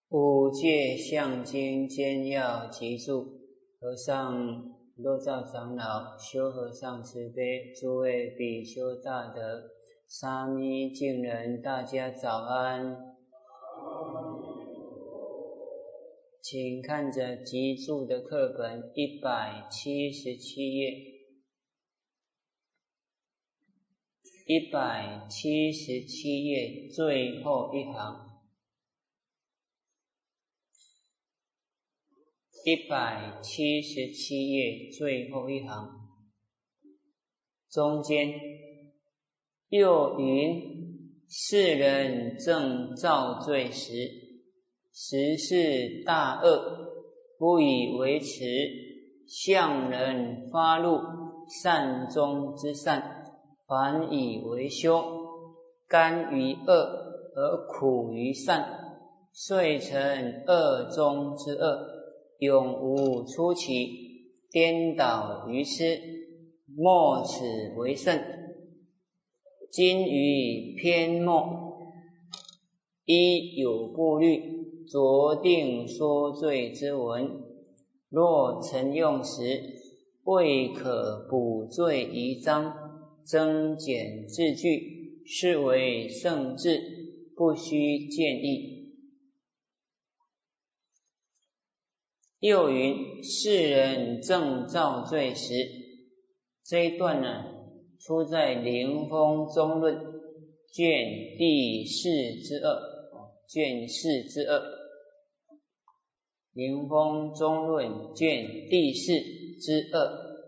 五戒相经兼要集注，和尚若照长老、修和尚慈悲，诸位比丘大德、沙弥敬人，大家早安。请看着集注的课本177页，177页最后一行。177页最后一行，中间又云：世人正造罪时，实是大恶，不以为耻，向人发怒，善终之善，反以为修，甘于恶而苦于善，遂成恶中之恶，永无出期，颠倒愚痴，莫此为甚。今于篇末一有部律，着定说罪之文，若曾用时，未可补缀遗章，增减字句，是为圣制，不须见议。又云：世人正造罪时，这一段呢，出在《灵峰中论》卷第4之2，卷4之2，《灵峰中论》卷第4之2，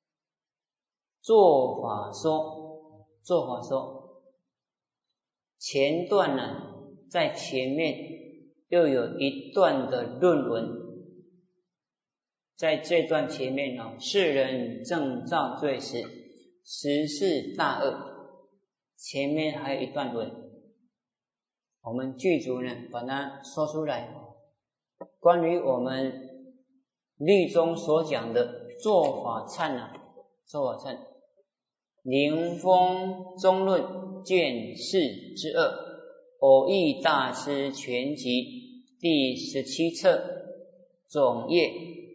做法说，做法说，前段呢，在前面又有一段的论文。在这段前面世人正造罪时，实是大恶，前面还有一段文，我们具足呢把它说出来。关于我们律中所讲的做法忏做法忏，灵峰中论卷4之2，偶益大师全集第17册总页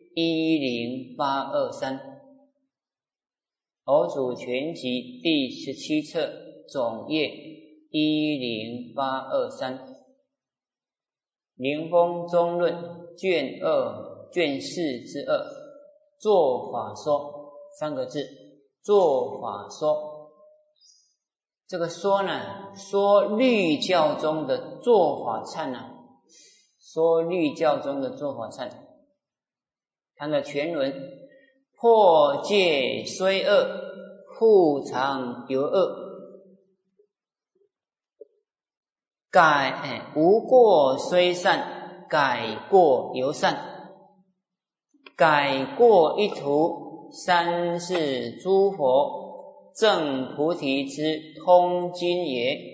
10823，偶主全集第17册总页10823，灵峰中论卷2卷4之2，做法说3个字，做法说。这个说呢，说律教中的做法忏说律教中的做法忏。它的全文：破戒虽恶，复常犹恶；无过虽善，改过犹善。改过一途，三世诸佛正菩提之通经也。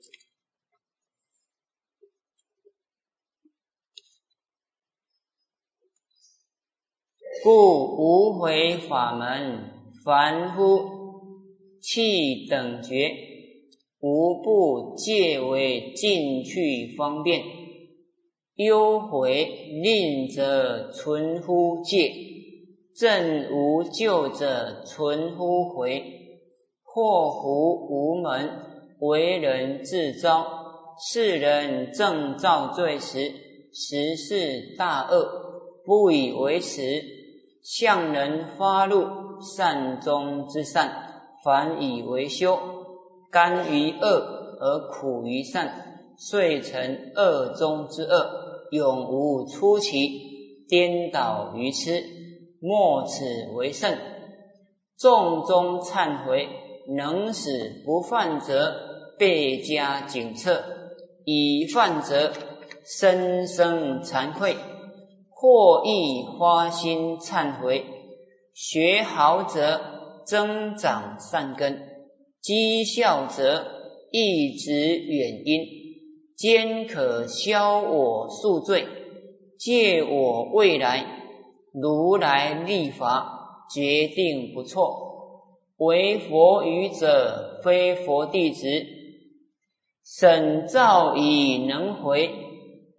故无回法门，凡夫气等觉，无不戒为进去方便，忧回令者存乎戒，正无救者存乎回，祸福无门，为人自招。世人正造罪时，实是大恶，不以为耻，向人发怒，善终之善，反以为修，甘于恶而苦于善，遂成恶中之恶，永无出期，颠倒愚痴，莫此为甚。众中忏悔，能使不犯者倍加警策，已犯者深深惭愧，或亦花心忏悔，学好者增长善根，讥笑者一直远因，兼可消我宿罪，戒我未来，如来立法，决定不错。为佛语者，非佛弟子，审造以能回，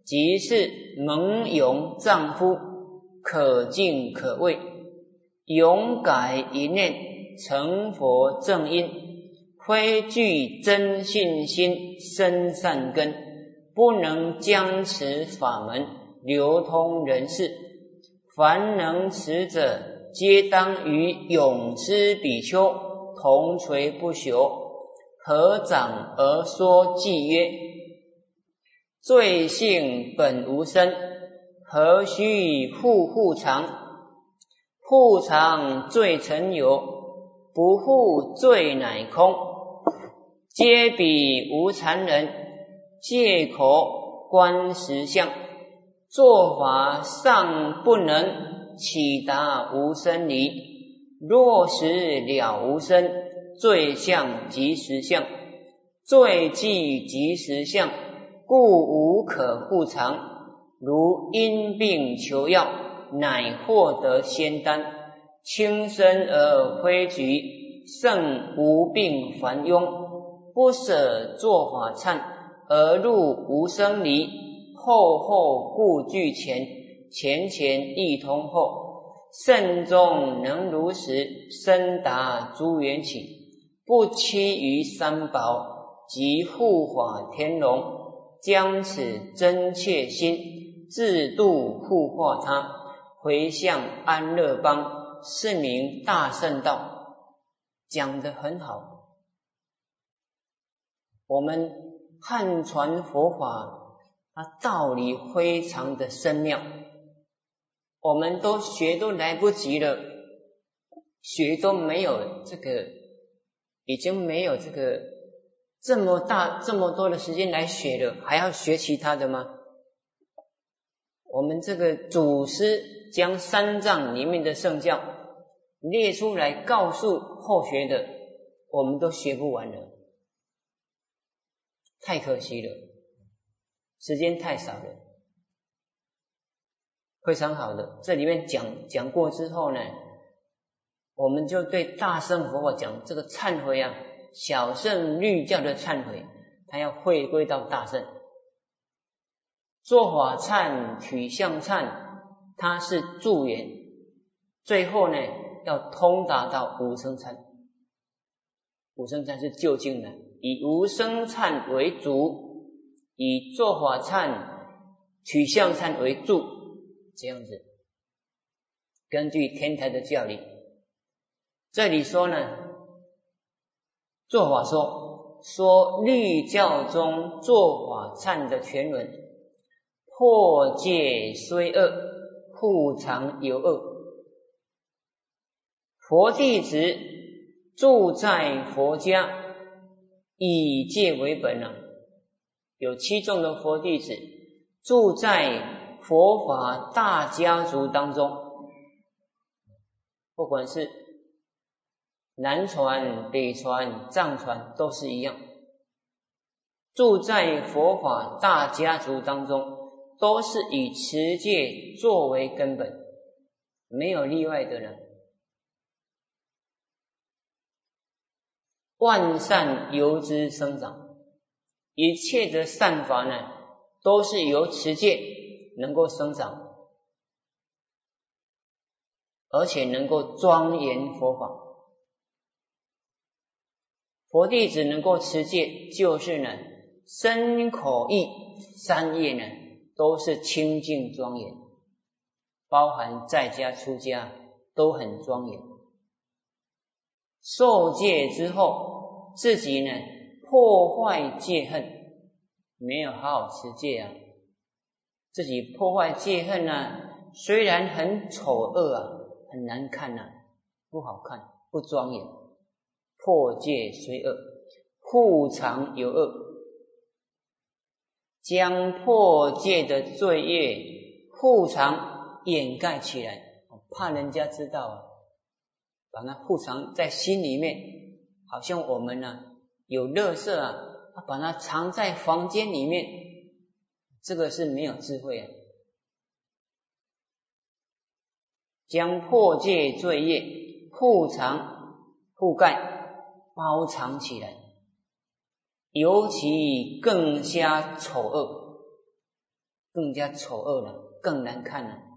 即是蒙勇丈夫，可敬可畏，勇改一念，成佛正因，非具真信心，生善根，不能将持法门，流通人世。凡能持者，皆当与勇之比丘同垂不朽，合掌而说偈曰：罪性本无生，何须护常？护常罪曾有，不护罪乃空。皆彼无常人，借口观实相，做法尚不能，岂达无生理？若实了无生，罪相即实相，罪即即实相，故无可护常。如因病求药，乃获得仙丹，轻身而挥举，胜无病烦庸。不舍做法忏，而入无生理，后故俱前，前亦通后，慎终能如实，深达诸缘起，不欺于三宝，即护法天龙，将此真切心，自度护化他，回向安乐邦，是名大圣道。讲得很好。我们汉传佛法，它道理非常的深妙，我们都学都来不及了，学都没有这个，已经没有这个这么多的时间来学了，还要学其他的吗？我们这个祖师将三藏里面的圣教列出来告诉后学的，我们都学不完了，太可惜了，时间太少了。非常好的，这里面讲过之后呢，我们就对大乘佛法讲这个忏悔啊，小乘律教的忏悔，它要回归到大乘。做法忏、取相忏，它是助缘，最后呢要通达到无生忏。无生忏是究竟的，以无生忏为主，以做法忏、取相忏为助，这样子。根据天台的教理，这里说呢，做法说律教中做法忏的全文，破戒虽恶，护常有恶。佛弟子住在佛家，以戒为本啊。有7众的佛弟子住在佛法大家族当中，不管是南传、北传、藏传都是一样，住在佛法大家族当中，都是以持戒作为根本，没有例外的人。万善由之生长，一切的善法呢，都是由持戒能够生长，而且能够庄严佛法。佛弟子能够持戒，就是呢，身口意3业呢，都是清净庄严，包含在家出家都很庄严。受戒之后，自己呢破坏戒恨，没有好好持戒啊，自己破坏戒恨啊，虽然很丑恶啊，很难看啊，不好看，不庄严。破戒虽恶，护常有恶，将破戒的罪业护常掩盖起来，怕人家知道啊，把那护常在心里面，好像我们呢有垃圾啊，把它藏在房间里面，这个是没有智慧啊。将破戒罪业护常覆盖包藏起来，尤其更加丑恶， 更加丑恶了，更难看了。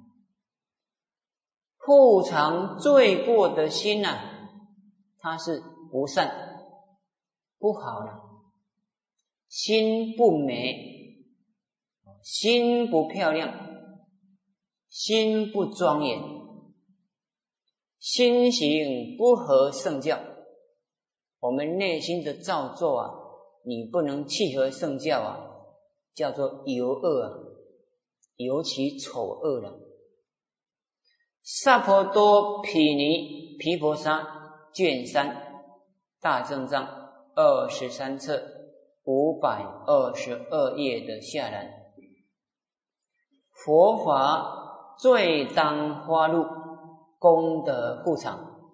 护常罪过的心啊，它是不善，不好了，心不美，心不漂亮，心不庄严，心行不合圣教。我们内心的造作啊，你不能契合圣教啊，叫做尤恶啊，尤其丑恶了。萨婆多毗尼毗婆沙卷3大正藏23册522页的下栏，佛法最当发露，功德护常。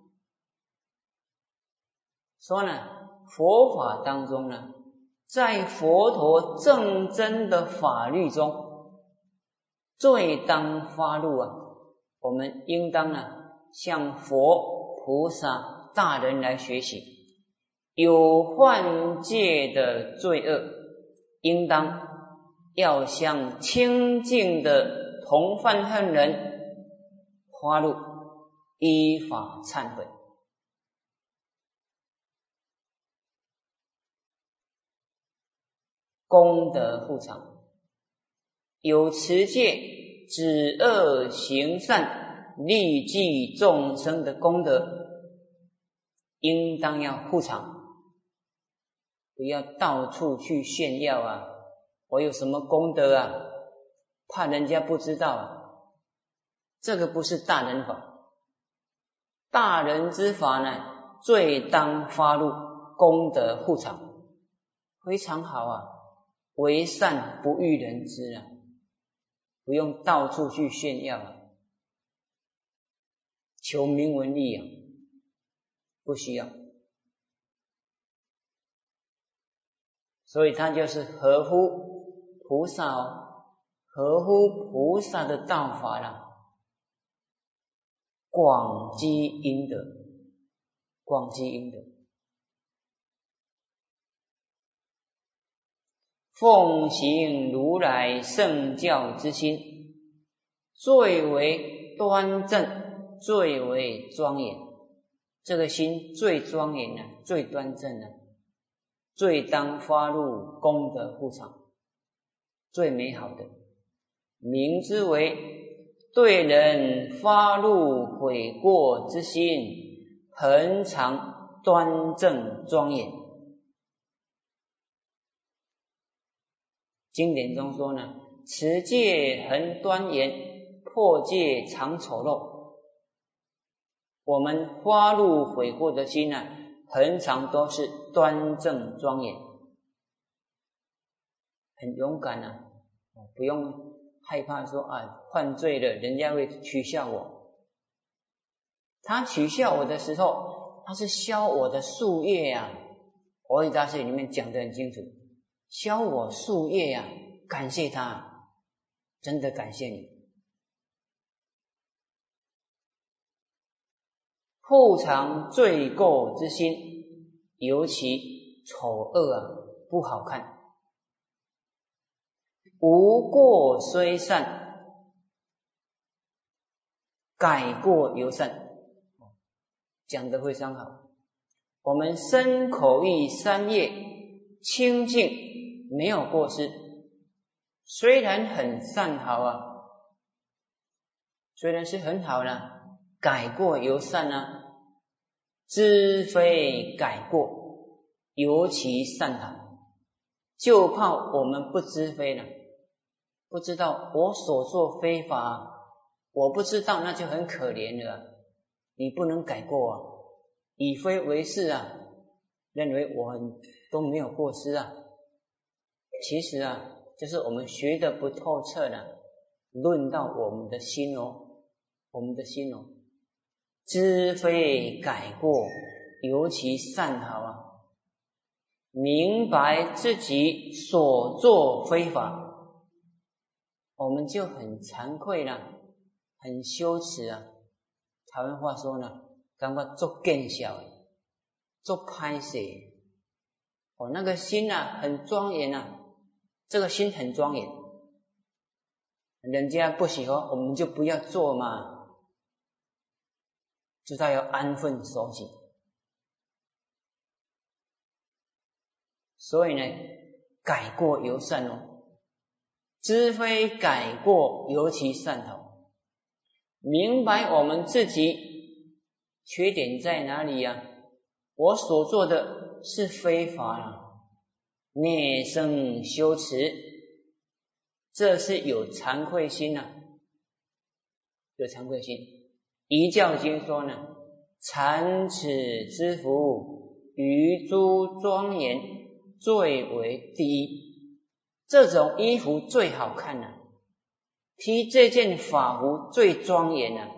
说呢，佛法当中呢，在佛陀正真的法律中，最当发露啊，我们应当呢向佛菩萨大人来学习。有犯戒的罪恶，应当要向清净的同犯恨人发露，依法忏悔。功德护常，有持戒止恶行善利济众生的功德，应当要护常，不要到处去炫耀啊，我有什么功德啊，怕人家不知道啊，这个不是大人法。大人之法呢，最当发露功德护常，非常好啊，为善不欲人知啊，不用到处去炫耀啊，求名闻利啊，不需要。所以它就是合乎菩萨合乎菩萨的道法啦，广积阴德，广积阴德。奉行如来圣教之心，最为端正，最为庄严。这个心最庄严啊，最端正啊，最当发露功德护常，最美好的，名之为对人发露悔过之心，恒常端正庄严。经典中说呢，持戒恒端严，破戒常丑陋。我们发露悔过的心呢，恒常都是端正庄严，很勇敢啊，不用害怕说啊犯罪了人家会取笑我。他取笑我的时候，他是消我的宿业啊，佛语大师里面讲得很清楚，消我宿业啊，感谢他，真的感谢你。护常罪过之心，尤其丑恶啊，不好看。无过虽善，改过犹善，讲得非常好。我们身口意三业清净，没有过失，虽然很善好啊，虽然是很好呢，改过犹善啊，知非改过，尤其善好，就怕我们不知非了，不知道我所做非法，我不知道那就很可怜了啊，你不能改过啊，以非为是啊，认为我都没有过失啊，其实啊，就是我们学的不透彻了，论到我们的心哦，我们的心哦，知非改过，尤其善好啊，明白自己所作非法，我们就很惭愧了，很羞耻啊。台湾话说呢，感觉做见笑，做拍摄，那个心啊很庄严啊，这个心很庄严， 人家不喜欢，我们就不要做嘛，知道要安分守己。所以呢，改过犹善哦，知非改过犹其善哦。明白我们自己缺点在哪里呀？我所做的是非法了，内生羞耻，这是有惭愧心啊，有惭愧心。遗教经说呢，残耻之服，于诸庄严，最为第一。这种衣服最好看了，披这件法服最庄严了。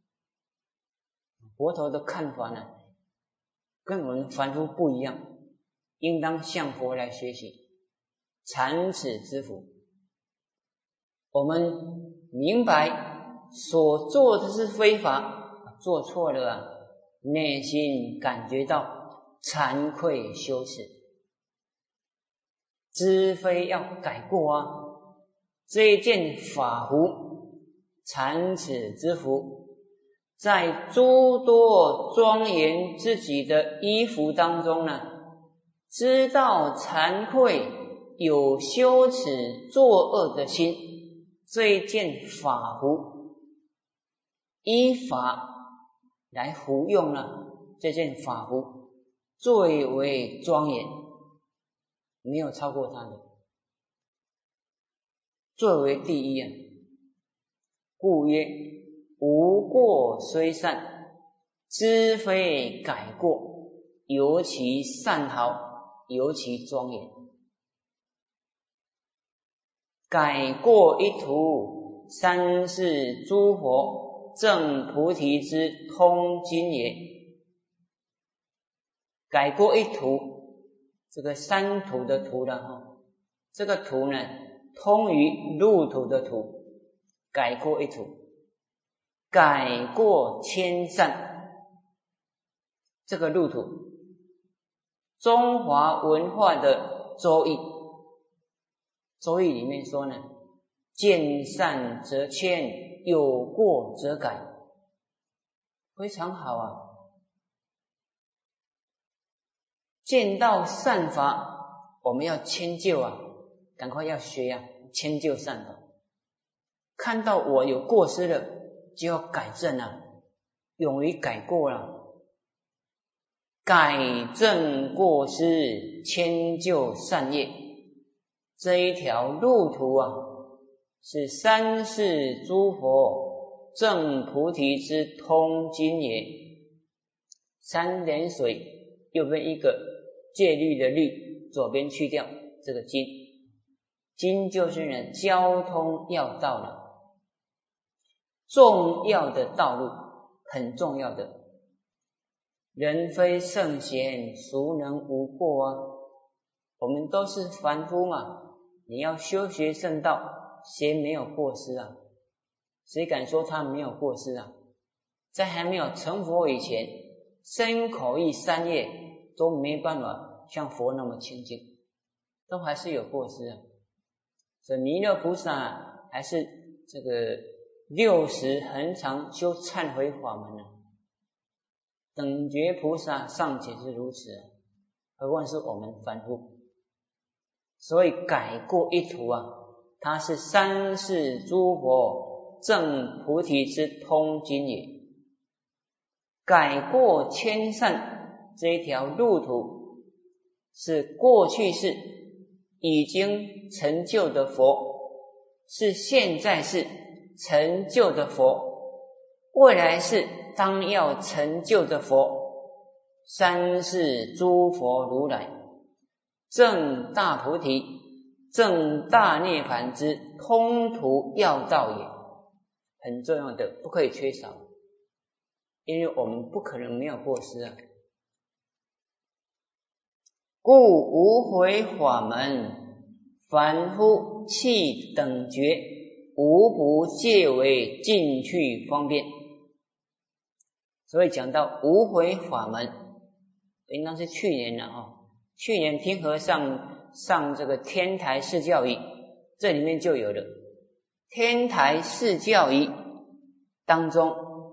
佛陀的看法呢，跟我们凡夫不一样，应当向佛来学习。残耻之服，我们明白所做的是非法，做错了啊，内心感觉到惭愧羞耻，知非要改过啊。这一件法服，残耻之服，在诸多庄严自己的衣服当中呢，知道惭愧有羞耻作恶的心，这一件法服依法来服用了，这件法服最为庄严，没有超过它的，最为第一啊。故曰无过虽善，知非改过，尤其善好，尤其庄严。改过一途，三世诸佛证菩提之通经也。改过一途，这个三途的途了哈，这个途呢，通于路途的途，改过一途。改过迁善，这个路途，中华文化的周易，周易里面说呢，见善则迁，有过则改，非常好啊。见到善法，我们要迁就啊，赶快要学啊，迁就善法。看到我有过失了，就要改正啊，勇于改过了。改正过失，迁就善业，这一条路途啊，是三世诸佛证菩提之通经也。三点水右边一个戒律的律，左边去掉这个经，经就是呢交通要道了，重要的道路，很重要的。人非圣贤，孰能无过啊？我们都是凡夫嘛，你要修学圣道，谁没有过失啊？谁敢说他没有过失啊？在还没有成佛以前，身口意三业都没办法像佛那么清净，都还是有过失啊。所以弥勒菩萨还是这个60恒常修忏悔法门啊，等觉菩萨尚且是如此，何况是我们凡夫。所以改过一途啊，它是三世诸佛证菩提之通经也。改过迁善，这一条路途是过去世已经成就的佛，是现在世成就的佛，未来世当要成就的佛，三世诸佛如来证大菩提，证大涅槃之通途要道也，很重要的，不可以缺少，因为我们不可能没有过失啊。故无回法门，凡夫气等觉，无不戒为进去方便。所以讲到无回法门，应当是去年了啊。去年听和尚上这个天台释教仪，这里面就有了天台四教仪当中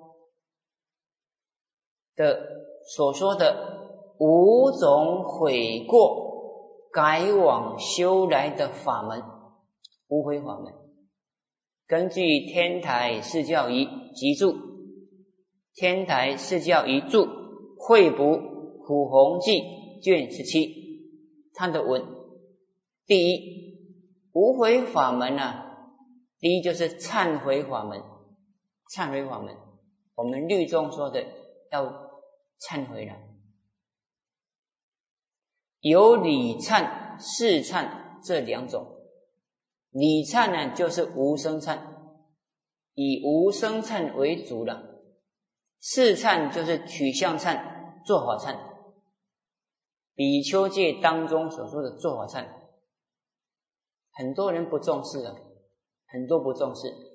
的所说的5种悔过改往修来的法门，无悔法门，根据天台四教仪集注，天台四教仪注会补苦洪记卷17，它的文，第一，无悔法门第一就是忏悔法门，忏悔法门，我们律宗说的要忏悔了。有理忏、事忏这2种。理忏呢，就是无生忏，以无生忏为主了。事忏就是取向忏、做法忏。比丘戒当中所说的做法忏，很多人不重视啊，很多不重视。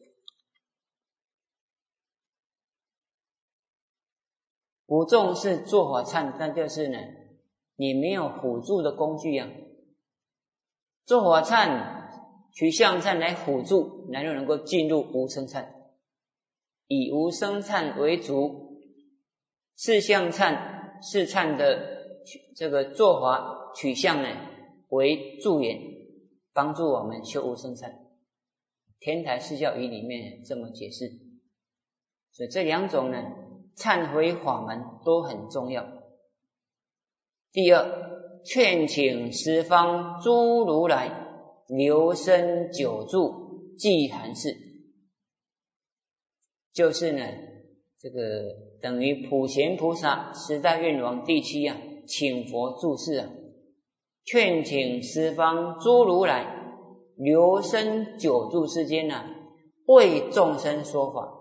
不重视做法忏，那就是呢，你没有辅助的工具啊。做法忏、取向忏来辅助，然后能够进入无生忏，以无生忏为主，事向忏、事忏的这个做法取向呢为助缘，帮助我们修无生忏。天台四教仪里面这么解释，所以这2种呢，忏悔法门都很重要。第二，劝请十方诸如来留身久住济寒士，就是呢，这个等于普贤菩萨10大愿王第7请佛住世劝请十方诸如来留身久住世间为众生说法，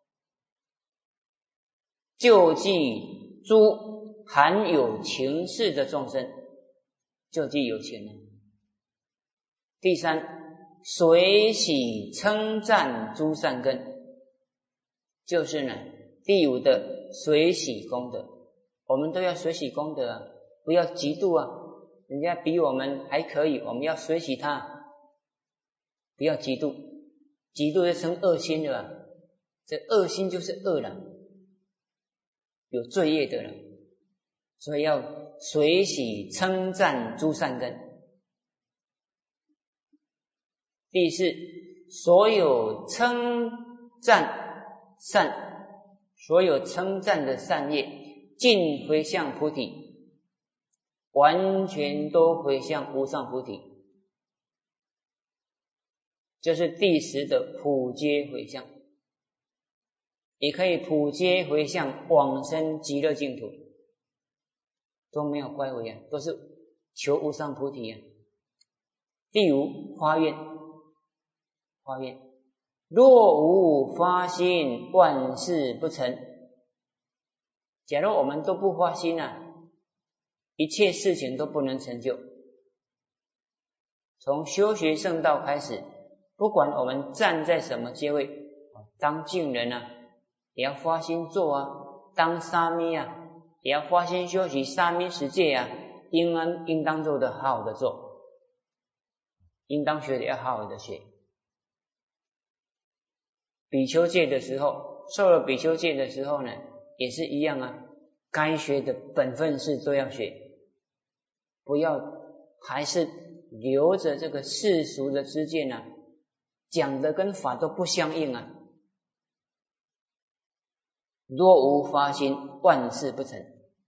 救济诸含有情事的众生，救济有情人。第三，随喜称赞诸善根，就是呢第5的随喜功德。我们都要随喜功德不要嫉妒人家比我们还可以，我们要随喜他，不要嫉妒，嫉妒就成恶心了这恶心就是恶了，有罪业的了，所以要随喜称赞诸善根。第4，所有称赞善，所有称赞的善业尽回向菩提，完全都回向无上菩提，这是第10的普皆回向。也可以普皆回向往生极乐净土，都没有怪为都是求无上菩提第5，发愿，发愿，若无发心，万事不成。假如我们都不发心一切事情都不能成就。从修学圣道开始，不管我们站在什么阶位，当净人也要发心做当沙弥也要发心修习沙弥十戒应当做的好好的做，应当学的要好好的学。比丘戒的时候，受了比丘戒的时候呢，也是一样该学的本分事都要学，不要还是留着这个世俗的知见讲的跟法都不相应若无发心，万事不成。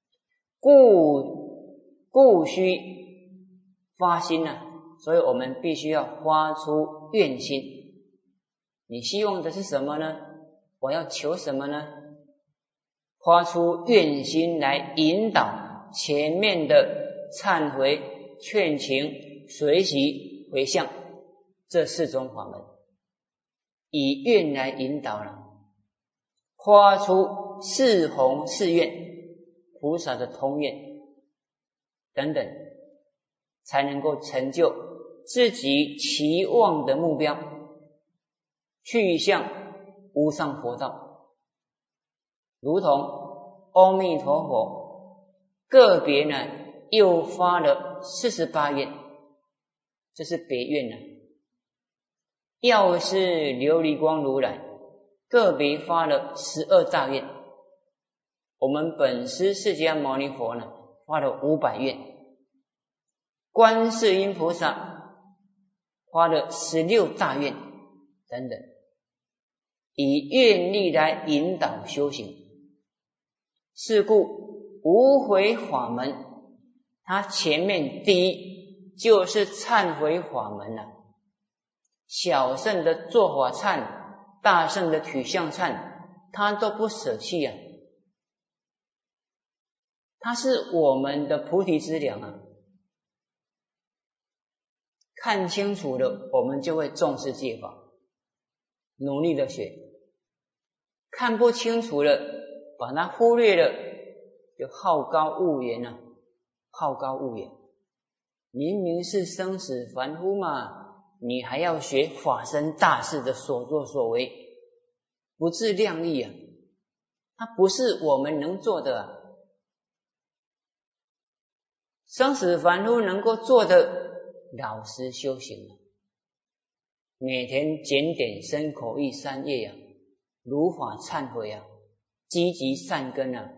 故须发心所以我们必须要发出愿心。你希望的是什么呢？我要求什么呢？发出愿心来引导前面的忏悔、劝请、随喜、回向这4种法门，以愿来引导发出四弘誓愿、菩萨的通愿等等，才能够成就自己期望的目标，去向无上佛道。如同阿弥陀佛个别又发了48愿，这是别愿药师琉璃光如来个别发了12大愿，我们本师释迦牟尼佛呢发了500愿，观世音菩萨发了16大愿等等，以愿力来引导修行。是故无悔法门，它前面第一就是忏悔法门啊。小乘的做法忏，大乘的取向忏，它都不舍弃啊。它是我们的菩提资粮啊。看清楚了，我们就会重视戒法，努力的学。看不清楚了，把它忽略了，就好高骛远啊，好高骛远。明明是生死凡夫嘛，你还要学法身大士的所作所为，不自量力啊，它不是我们能做的啊。生死凡夫能够做的，老实修行啊，每天检点身口意3业啊，如法忏悔啊，积极善根啊。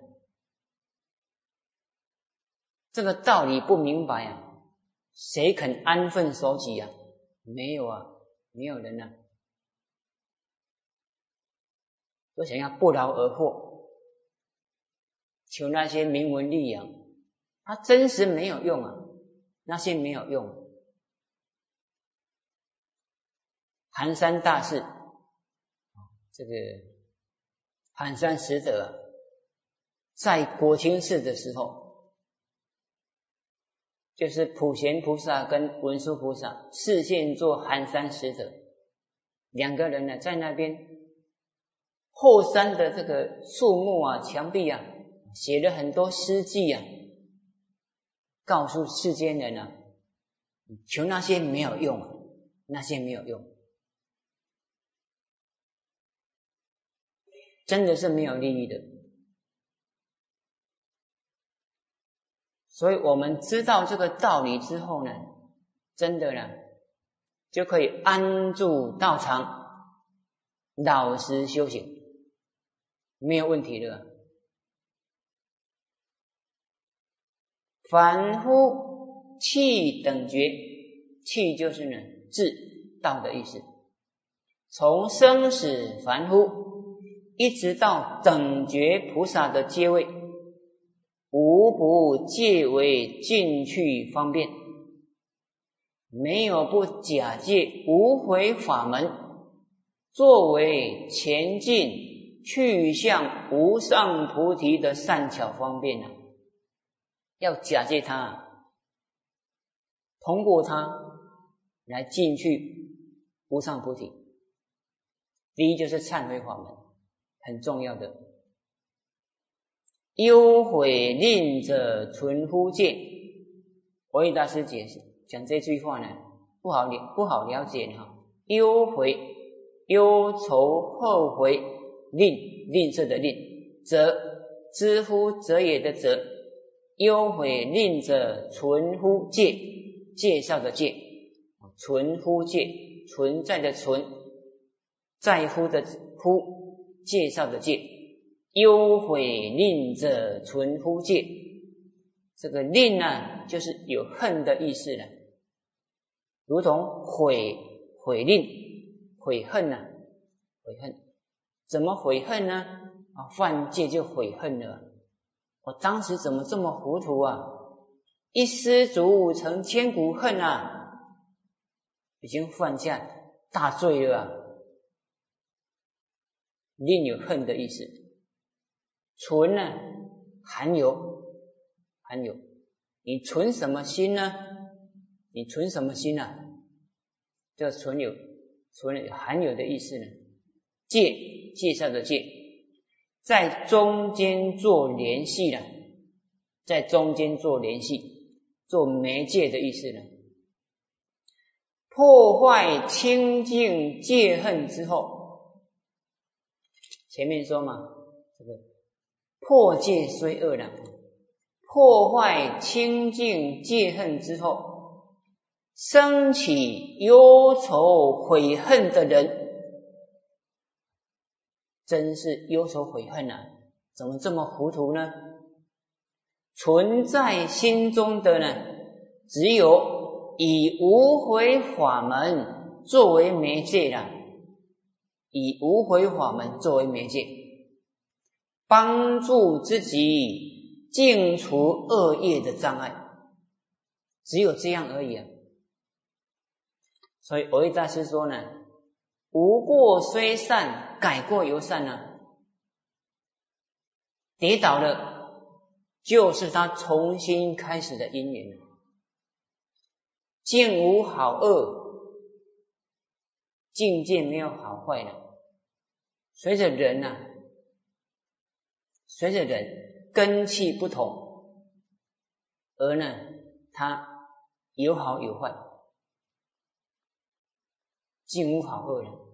这个道理不明白啊，谁肯安分守己啊？没有啊，没有人啊，都想要不劳而获，求那些名闻利养，它真实没有用啊，那些没有用。寒山大士，这个寒山使者啊，在国清寺的时候，就是普贤菩萨跟文殊菩萨示现做寒山使者，两个人呢在那边后山的这个树木啊、墙壁啊，写了很多诗句啊，告诉世间人啊，求那些没有用啊，那些没有用，真的是没有利益的。所以我们知道这个道理之后呢，真的呢就可以安住道场，老实修行，没有问题的。凡夫气等觉，气就是呢智道的意思，从生死凡夫一直到等觉菩萨的阶位，无不借为进去方便，没有不假借无悔法门作为前进去向无上菩提的善巧方便啊，要假借它，通过它来进去无上菩提。第一就是忏悔法门，很重要的。忧悔令者存乎戒，佛印大师解释讲这句话呢，不好了解哈。忧悔，忧愁后悔，吝啬的吝，则知乎者也的则，忧悔令者存乎戒，介绍的戒，存乎戒，存在的存，在乎的乎，介绍的戒。忧悔令者存乎戒，这个令呢，就是有恨的意思了，如同悔令、悔恨啊，悔恨怎么悔恨呢？犯戒就悔恨了。我当时怎么这么糊涂啊？一失足成千古恨啊，已经犯下大罪了啊。令有恨的意思。存呢，含有，你存什么心呢？你存什么心啊？这存有含有的意思呢？戒，介绍的戒，在中间做联系了，在中间做联系，做媒介的意思呢？破坏清净戒恨之后，前面说嘛，这个破戒虽恶了，破坏清净戒恨之后， 生起忧愁悔恨的人，真是忧愁悔恨啊！怎么这么糊涂呢？存在心中的呢，只有以无回法门作为媒介了，以无回法门作为媒介，帮助自己净除恶业的障碍，只有这样而已啊。所以蕅益大师说呢，无过虽善，改过犹善啊。跌倒了，就是他重新开始的因缘。境无好恶，境界没有好坏了。随着人啊，随着人根器不同，而呢，他有好有坏。境无好恶了。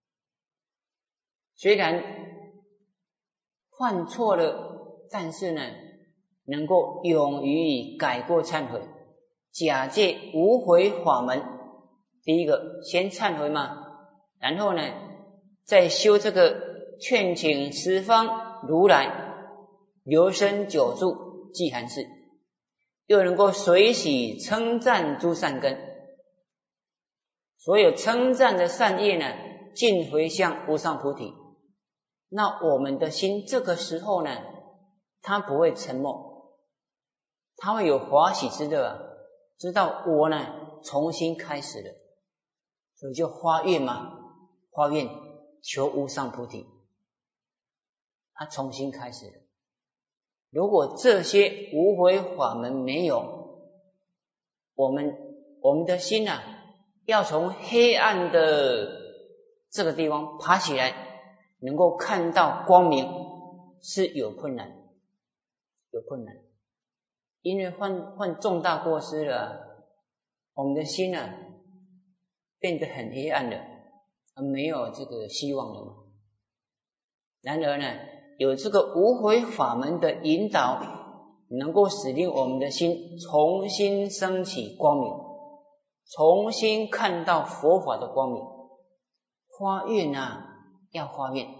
虽然犯错了，但是呢，能够勇于改过忏悔，假借无回法门。第一个先忏悔嘛，然后呢，再修这个劝请十方如来留声久住寂寒寺，又能够随喜称赞诸善根。所有称赞的善业呢，尽回向无上菩提。那我们的心这个时候呢，它不会沉默，它会有欢喜之乐啊，知道我呢重新开始了，所以就发愿嘛，发愿求无上菩提，它重新开始了。如果这些无回法门没有，我们的心啊，要从黑暗的这个地方爬起来，能够看到光明是有困难，有困难。因为犯重大过失了，我们的心啊变得很黑暗了，没有这个希望了嘛。然而呢，有这个无回法门的引导，能够使令我们的心重新升起光明，重新看到佛法的光明。发愿啊，要发愿。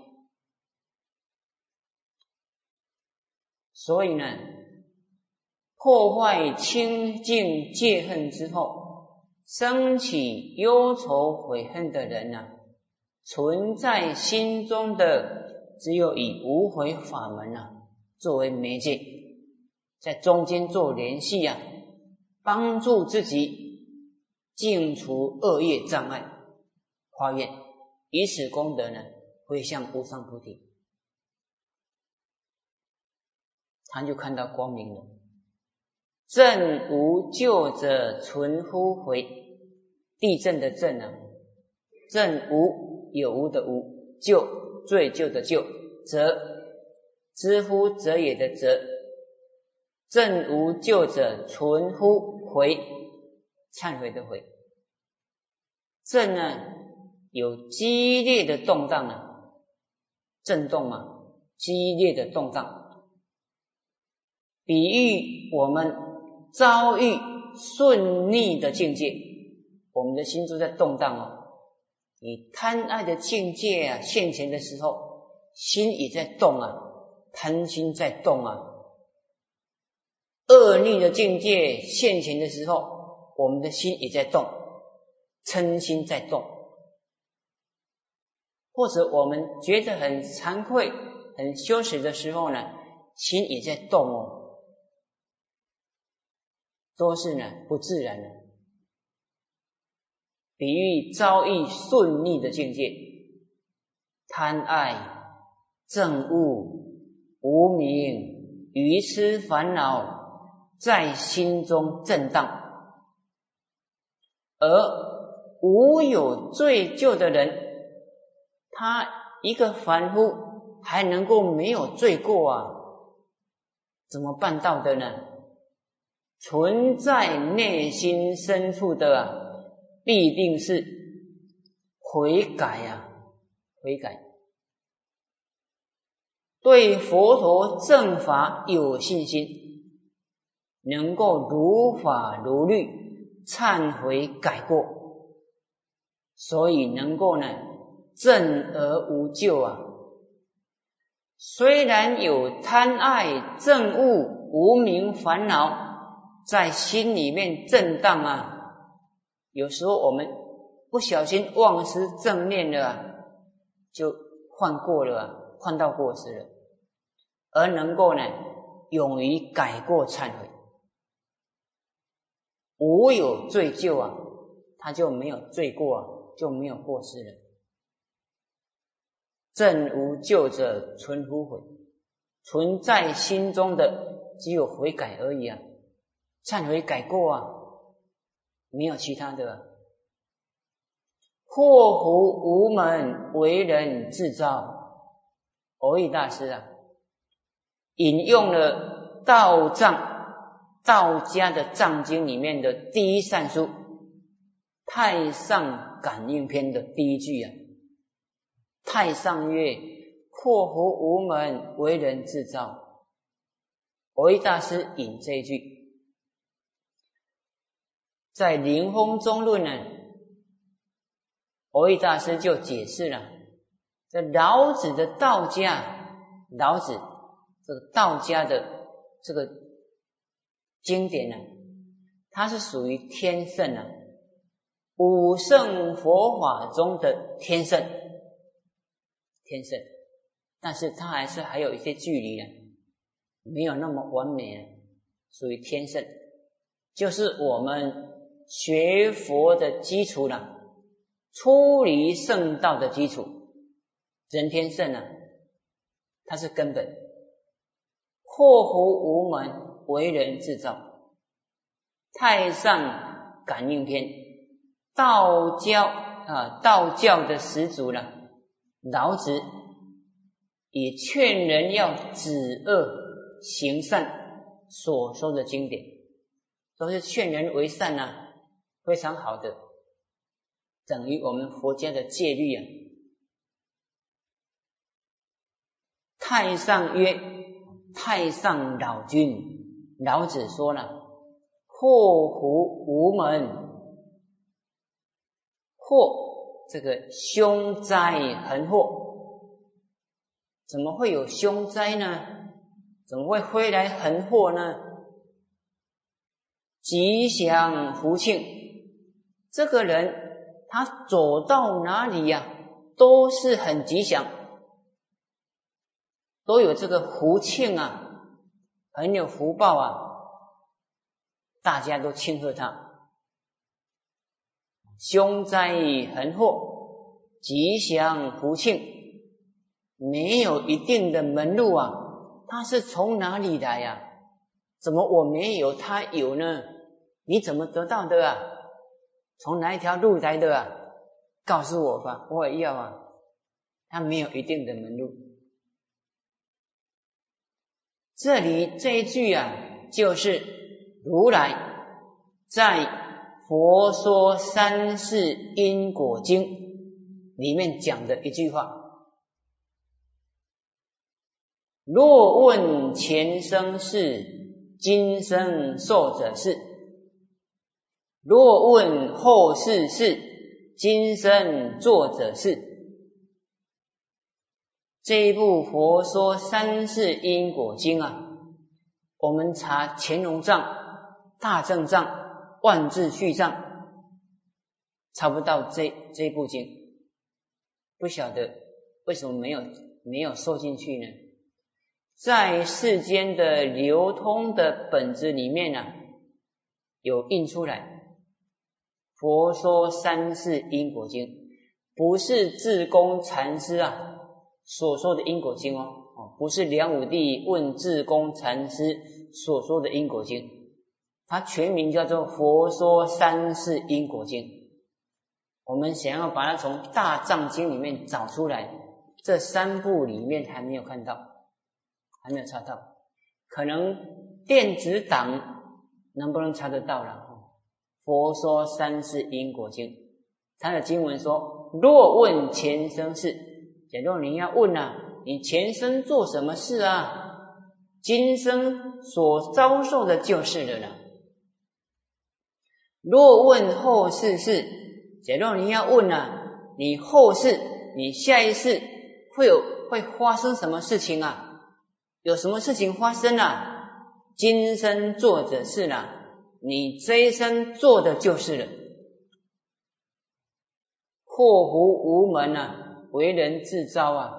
所以呢，破坏清净戒恨之后，升起忧愁悔恨的人啊，存在心中的只有以无回法门啊作为媒介，在中间做联系啊，帮助自己净除恶业障碍，发愿，以此功德呢，回向无上菩提，他就看到光明了。震无救者存乎回，地震的震啊，震无有无的无，救罪救的救，则知乎者也的则，震无救者存乎回，忏悔的悔。震呢，有激烈的动荡啊，震动嘛，激烈的动荡，比喻我们遭遇顺逆的境界，我们的心都在动荡哦。你贪爱的境界啊现前的时候，心也在动啊，贪心在动啊。恶逆的境界现前的时候，我们的心也在动，嗔心在动。或者我们觉得很惭愧、很羞耻的时候呢，心也在动哦。都是呢不自然的，比喻遭遇顺逆的境界，贪爱、憎恶、无明、愚痴烦恼在心中震荡，而无有罪咎的人，他一个凡夫还能够没有罪过啊，怎么办到的呢？存在内心深处的啊，必定是悔改啊，悔改。对佛陀正法有信心，能够如法如律忏悔改过，所以能够呢证而无咎啊。虽然有贪爱憎恶无明烦恼在心里面震荡啊，有时候我们不小心忘失正念了啊，就犯过了啊，犯到过失了，而能够呢勇于改过忏悔，无有罪咎啊，他就没有罪过啊，就没有过失了。正无咎者存乎悔，存在心中的只有悔改而已啊，忏悔改过啊，没有其他的啊。祸福无门，为人自造。蕅益大师啊，引用了道家的藏经里面的第一善书《太上感应篇》的第一句啊，太上曰：祸福无门，为人自造。蕅益大师引这一句，在灵峰中论呢，蕅益大师就解释了，这老子的道家，老子这个道家的这个经典呢，它是属于天圣啊，五圣佛法中的天圣，但是它还有一些距离呢，没有那么完美啊，属于天圣，就是我们学佛的基础了，出离圣道的基础，人天圣啊，它是根本。祸福无门，为人自造。太上感应篇，道教的始祖了，老子也劝人要止恶行善所说的经典，都是劝人为善啊，非常好的，等于我们佛家的戒律啊。太上曰，太上老君，老子说了，祸福无门，祸这个凶灾横祸，怎么会有凶灾呢？怎么会飞来横祸呢？吉祥福庆，这个人他走到哪里呀，都是很吉祥，都有这个福庆啊，很有福报啊，大家都庆贺他。凶灾横祸，吉祥福庆，没有一定的门路啊，他是从哪里来呀？怎么我没有他有呢？你怎么得到的啊？从哪一条路来的啊？告诉我吧，我也要啊。他没有一定的门路。这里这一句啊，就是如来在《佛说三世因果经》里面讲的一句话：若问前生事，今生受者是；若问后世事，今生作者是。这一部《佛说三世因果经》啊，我们查乾隆藏、大正藏、万字序藏，查不到这一部经，不晓得为什么没有收进去呢？在世间的流通的本子里面啊，有印出来《佛说三世因果经》，不是智公禅师啊所说的因果经哦，不是梁武帝问智公禅师所说的因果经，它全名叫做《佛说三世因果经》。我们想要把它从大藏经里面找出来，这三部里面还没有看到，还没有查到，可能电子档能不能查得到了？佛说三世因果经，它的经文说：若问前生事，假如你要问啊，你前生做什么事啊？今生所遭受的就是了呢。 若问后世事，假如你要问啊，你后世，你下一世会发生什么事情啊？有什么事情发生啊？今生做的事啦，你这一生做的就是了。祸福无门啊，为人自招啊。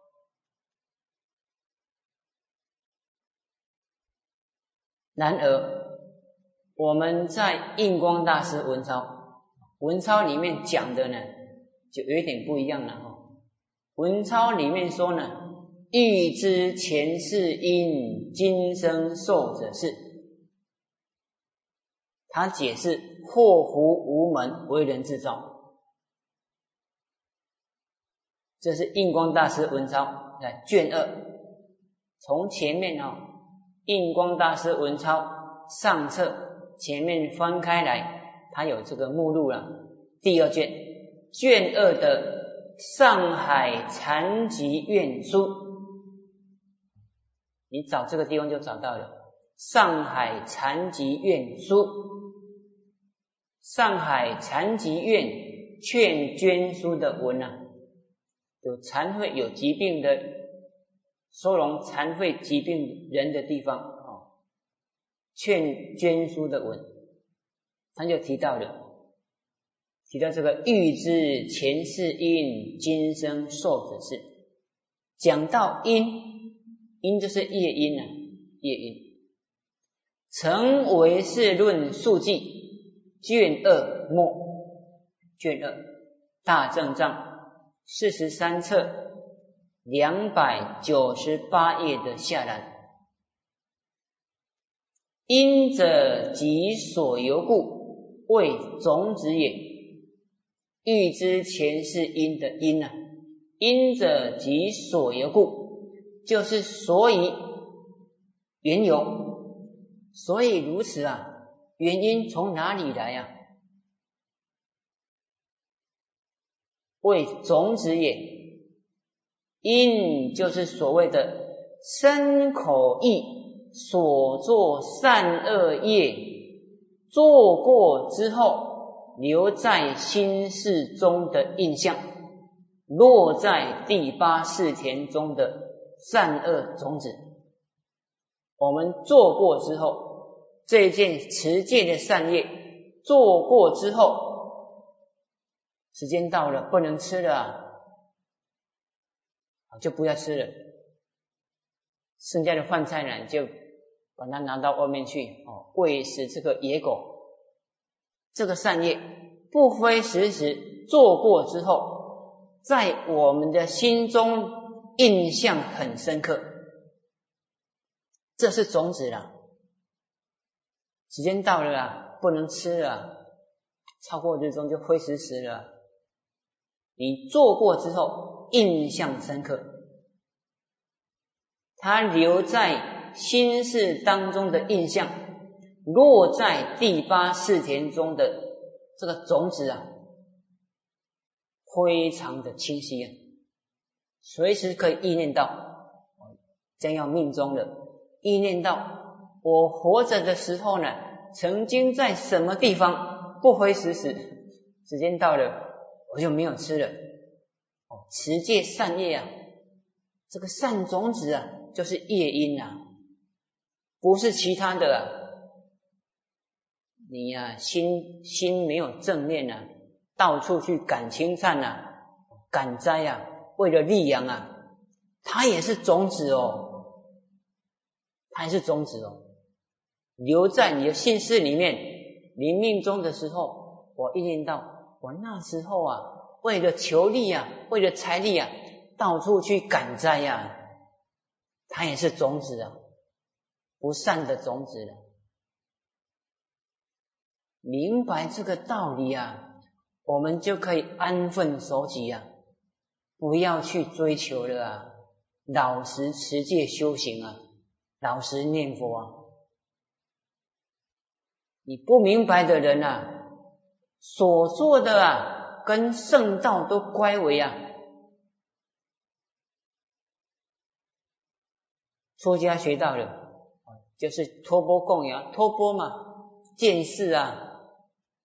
然而我们在印光大师文钞里面讲的呢，就有一点不一样了哦。文钞里面说呢，欲知前世因，今生受者是。他解释祸福无门，为人自招。这是印光大师文钞来卷2，从前面印光大师文钞上册前面翻开来，它有这个目录了。第2卷，卷2的上海禅集院书，你找这个地方就找到了。上海禅集院书，上海禅集院劝捐书的文啊，有残废有疾病的收容残废疾病人的地方劝捐书的文，他就提到这个欲知前世因，今生受者是。讲到因就是业因啊，业因。成唯识论述记卷2末，卷2大正藏43册298页的下栏。因者即所由故，谓种子也。欲知前世因的因啊，因者即所由故，就是所以缘由，所以如此啊，原因从哪里来啊？谓种子也。因就是所谓的身口意所作善恶业，做过之后留在心识中的印象，落在第8识田中的善恶种子。我们做过之后，这件持戒的善业做过之后，时间到了不能吃了就不要吃了，剩下的饭菜呢就把它拿到外面去喂食这个野狗。这个善业不非时时做过之后，在我们的心中印象很深刻，这是种子了。时间到了不能吃了，超过日中就灰时时了。你做过之后印象深刻，它留在心识当中的印象，落在第8识田中的这个种子非常的清晰随时可以意念到将要命中了，意念到我活着的时候呢，曾经在什么地方不非时时，时间到了我就没有吃了。持戒善业这个善种子就是业因不是其他的你心没有正念到处去赶清忏赶灾为了利养它也是种子它也是种子留在你的心识里面。临命终的时候，我意念到我那时候为了求利为了财力到处去赶灾它也是种子不善的种子明白这个道理我们就可以安分守己不要去追求了老实持戒修行老实念佛你不明白的人所做的跟圣道都乖违出家学到了就是托钵供养，托钵嘛，见识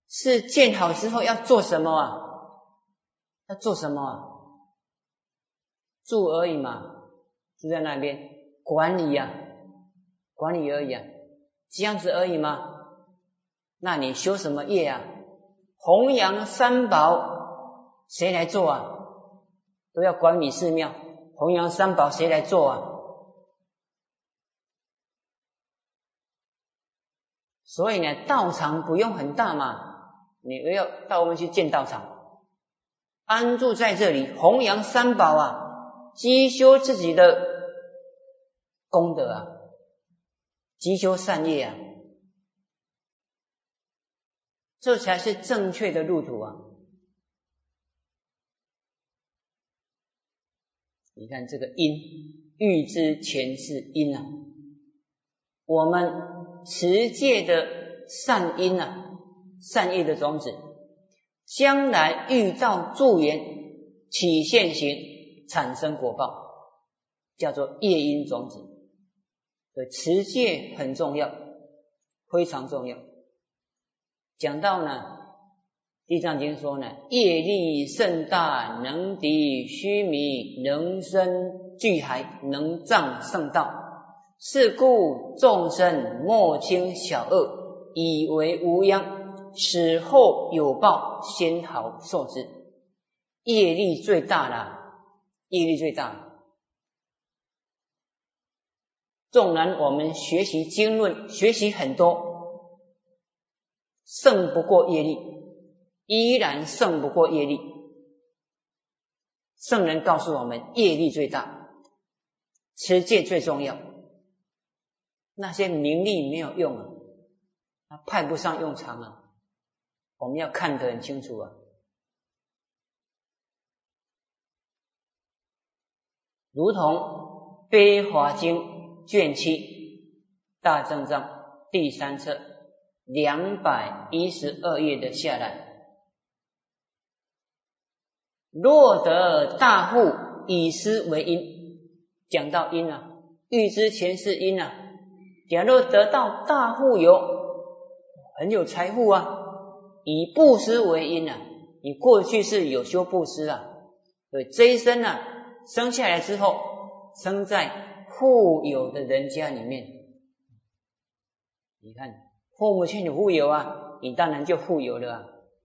是建好之后要做什么啊？要做什么啊？住而已嘛，住在那边管理啊，管理而已啊，这样子而已嘛。那你修什么业啊？弘扬三宝谁来做啊？都要管理寺庙，弘扬三宝谁来做啊？所以呢，道场不用很大嘛，你不要到我们去建道场，安住在这里，弘扬三宝啊，积修自己的功德啊，积修善业啊，这才是正确的路途啊。你看这个因，欲知前世因啊，我们持戒的善因啊，善业的种子，将来遇到助缘起现行，产生果报，叫做业因种子。所以持戒很重要，非常重要。讲到呢，地藏经说呢，业力甚大，能敌须弥，能生巨海，能障圣道。是故众生莫轻小恶，以为无殃，死后有报，先好受之。业力最大啦，业力最大。纵然我们学习经论，学习很多，胜不过业力，依然胜不过业力。圣人告诉我们，业力最大，持戒最重要。那些名利没有用啊，它派不上用场啊，我们要看得很清楚啊。如同《悲华经》卷7大正藏第3册212页的下来，若得大富，以斯为因。讲到因啊，欲知前世因啊，假如得到大富有，很有财富啊，以布施为因啊，你过去是有修布施啊，所以这一生啊，生下来之后，生在富有的人家里面。你看父母亲有富有啊，你当然就富有了啊。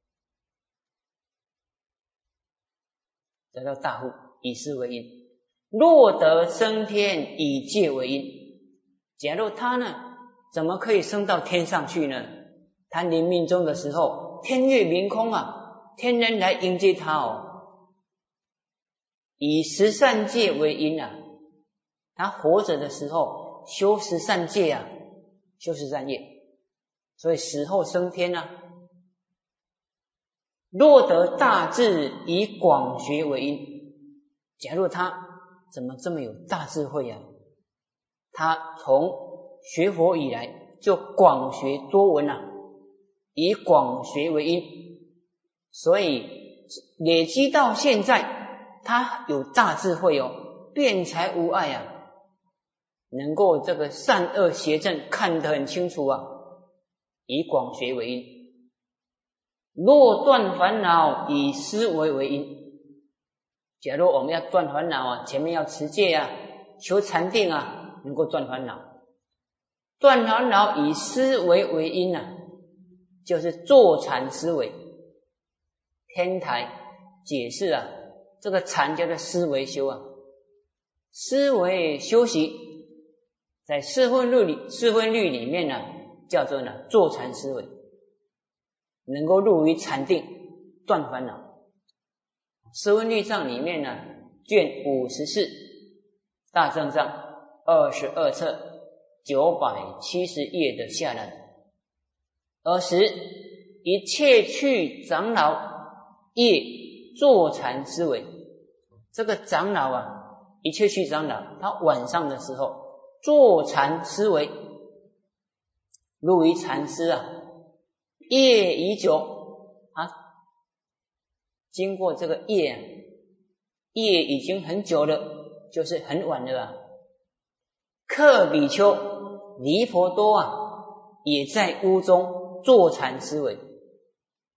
得到大富，以斯为因。若得升天，以戒为因。假如他呢，怎么可以升到天上去呢？他临命终的时候，天月明空啊，天人来迎接他哦。以十善戒为因啊，他活着的时候修十善戒啊，修十善业，所以死后升天啊。若得大智，以广学为因。假如他怎么这么有大智慧啊？他从学佛以来就广学多闻啊，以广学为因，所以累积到现在，他有大智慧哦，辩才无碍啊，能够这个善恶邪正看得很清楚啊，以广学为因。若断烦恼，以思维为因。假如我们要断烦恼啊，前面要持戒啊，求禅定啊，能够断烦恼。断烦恼以思维为因啊，就是坐禅思维。天台解释啊，这个禅叫做思维修啊，思维修习，在四分律里面呢，叫做呢坐禅思维，能够入于禅定，断烦恼。四分律藏里面呢，卷54大正藏22册970页的下来，尔时一切去长老夜坐禅思维。这个长老啊，一切去长老，他晚上的时候坐禅思维，入于禅思啊，夜已久啊，经过这个夜啊，夜已经很久了，就是很晚了啊。克比丘离婆多啊，也在屋中坐禅思维。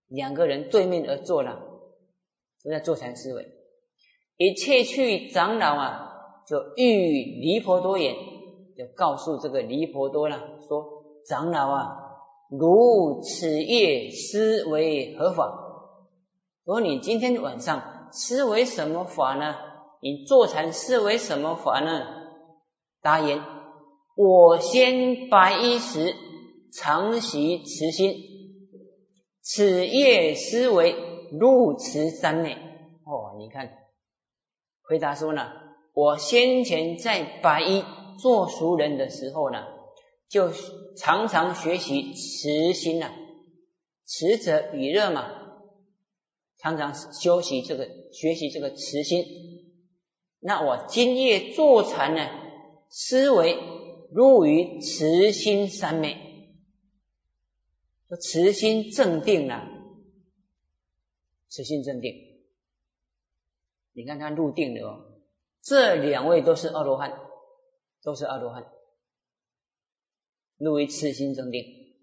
两个人对面而坐了，都在坐禅思维。一切去长老啊，就欲离婆多言，就告诉这个离婆多了，说长老啊，如此夜思为何法？说你今天晚上思维什么法呢？你坐禅思维什么法呢？答言：我先白衣时常习持心，此夜思维入持三昧。你看回答说呢，我先前在白衣做俗人的时候呢，就常常学习持心啊，持者与乐嘛，常常学习这个持心。那我今夜坐禅呢，思维入于持心三昧，说持心正定啊，持心正定。你看他入定了哦，这两位都是阿罗汉，入于持心正定，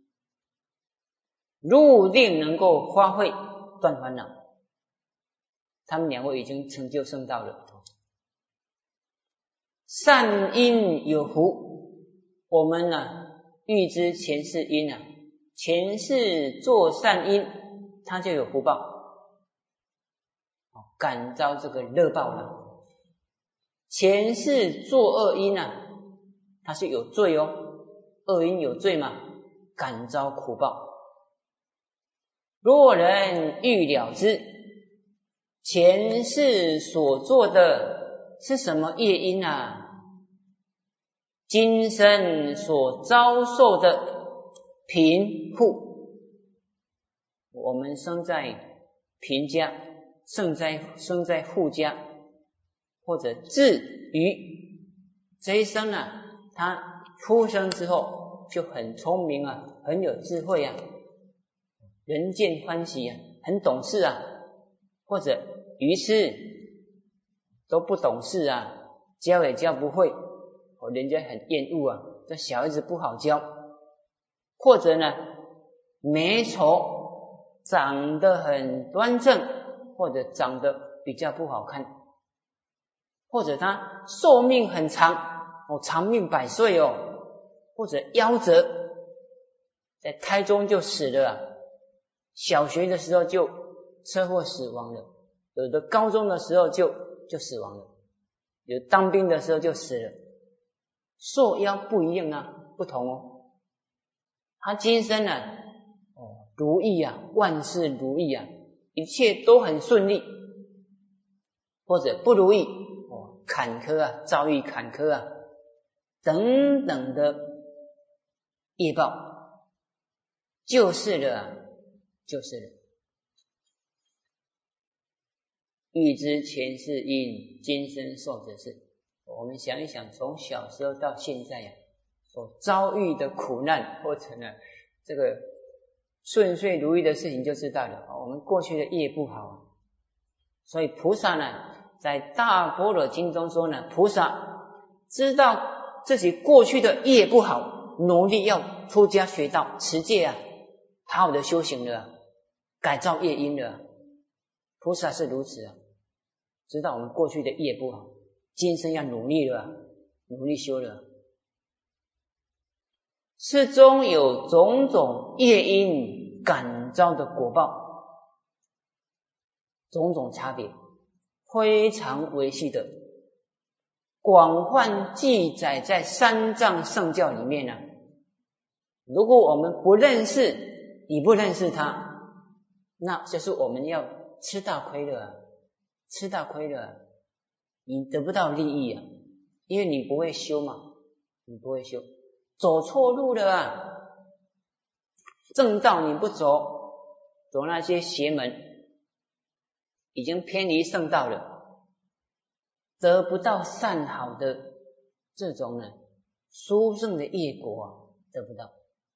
入定能够发挥断烦恼，他们两位已经成就圣道了。善因有福，我们预知前世因前世做善因，他就有福报，感召这个乐报了。前世做恶因他是有罪哦，恶因有罪嘛，感召苦报。若人欲了知前世所做的是什么业因今生所遭受的贫富，我们生在贫家，生在富家，或者至于这一生他出生之后就很聪明很有智慧人见欢喜很懂事或者愚痴都不懂事教也教不会，人家很厌恶这小孩子不好教，或者眉头长得很端正，或者长得比较不好看，或者他寿命很长长命百岁或者夭折，在胎中就死了小学的时候就车祸死亡了，有的高中的时候就死亡了，有当兵的时候就死了，寿夭不一样不同他今生如意万事如意一切都很顺利，或者不如意坎坷遭遇坎坷等等的业报，就是了。欲知前世因，今生受者是。我们想一想，从小时候到现在所遭遇的苦难，或者这个顺遂如意的事情就知道了。我们过去的业不好，所以菩萨在大般若经中说菩萨知道自己过去的业不好，努力要出家学道持戒好好的修行了，改造业因了。菩萨是如此知道我们过去的业不好，今生要努力了，努力修了。世中有种种业因感召的果报，种种差别，非常微细的，广泛记载在三藏圣教里面如果我们不认识，你不认识它，那就是我们要吃大亏了你得不到利益因为你不会修嘛，走错路了正道你不走那些邪门，已经偏离圣道了，得不到善好的这种殊胜的业果得不到。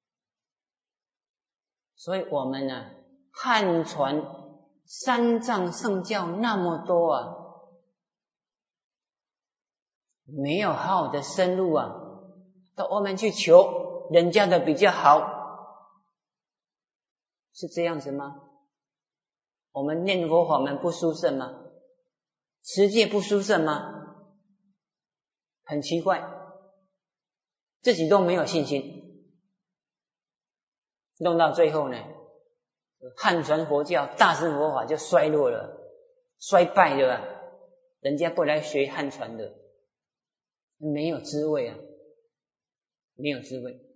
所以我们汉传三藏圣教那么多没有好好的深入到外面去求人家的比较好，是这样子吗？ 我们念佛法门不殊胜吗？持戒不殊胜吗？很奇怪，自己都没有信心，弄到最后呢，汉传佛教大乘佛法就衰落了，衰败了啊！人家不来学汉传的，没有滋味啊，没有滋味，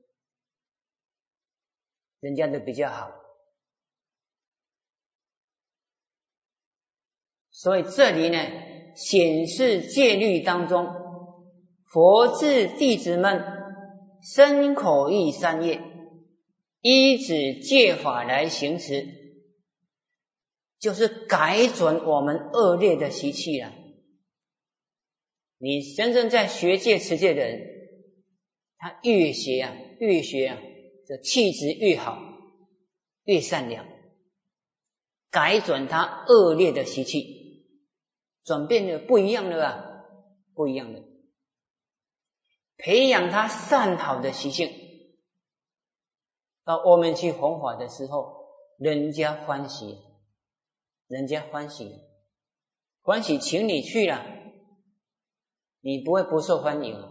人家的比较好。所以这里呢，显示戒律当中，佛制弟子们身口意三业，依止戒法来行持，就是改准我们恶劣的习气啊。你真正在学戒持戒的人，他越学啊，这气质越好，越善良，改准他恶劣的习气，转变了，不一样了啊，不一样了。培养他善好的习性，到我们去弘法的时候，人家欢喜，欢喜请你去了，你不会不受欢迎，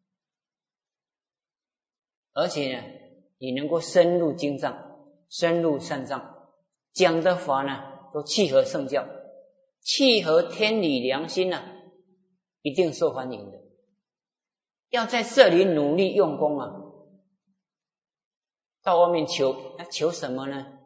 而且呢，你能够深入经藏，深入善藏，讲的法呢都契合圣教，契合天理良心啊，一定受欢迎的。要在这里努力用功啊，到外面求，那求什么呢？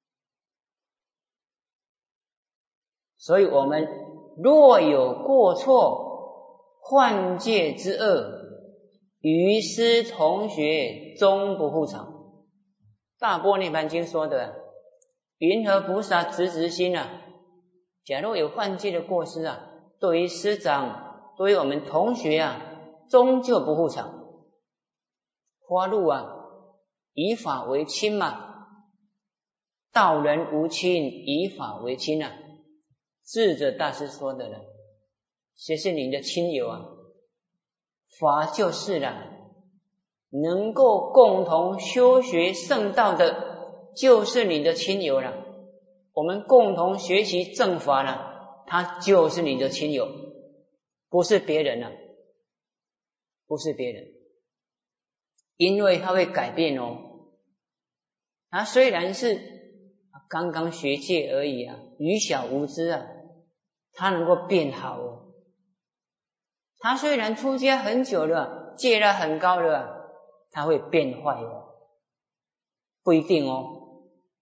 所以我们若有过错，犯戒之恶，于师同学终不复偿。大般涅盘经说的，云何菩萨直心啊？假如有犯戒的过失啊，对于师长，对于我们同学啊，终究不复偿。花路啊，以法为亲嘛，道人无亲，以法为亲啊。智者大师说的了，谁是你的亲友啊？法就是了，能够共同修学圣道的，就是你的亲友了。我们共同学习正法了，他就是你的亲友，不是别人了，不是别人。因为他会改变哦，他虽然是刚刚学戒而已啊，愚小无知啊，他能够变好哦。他虽然出家很久了，戒了很高了，他会变坏哦，不一定哦，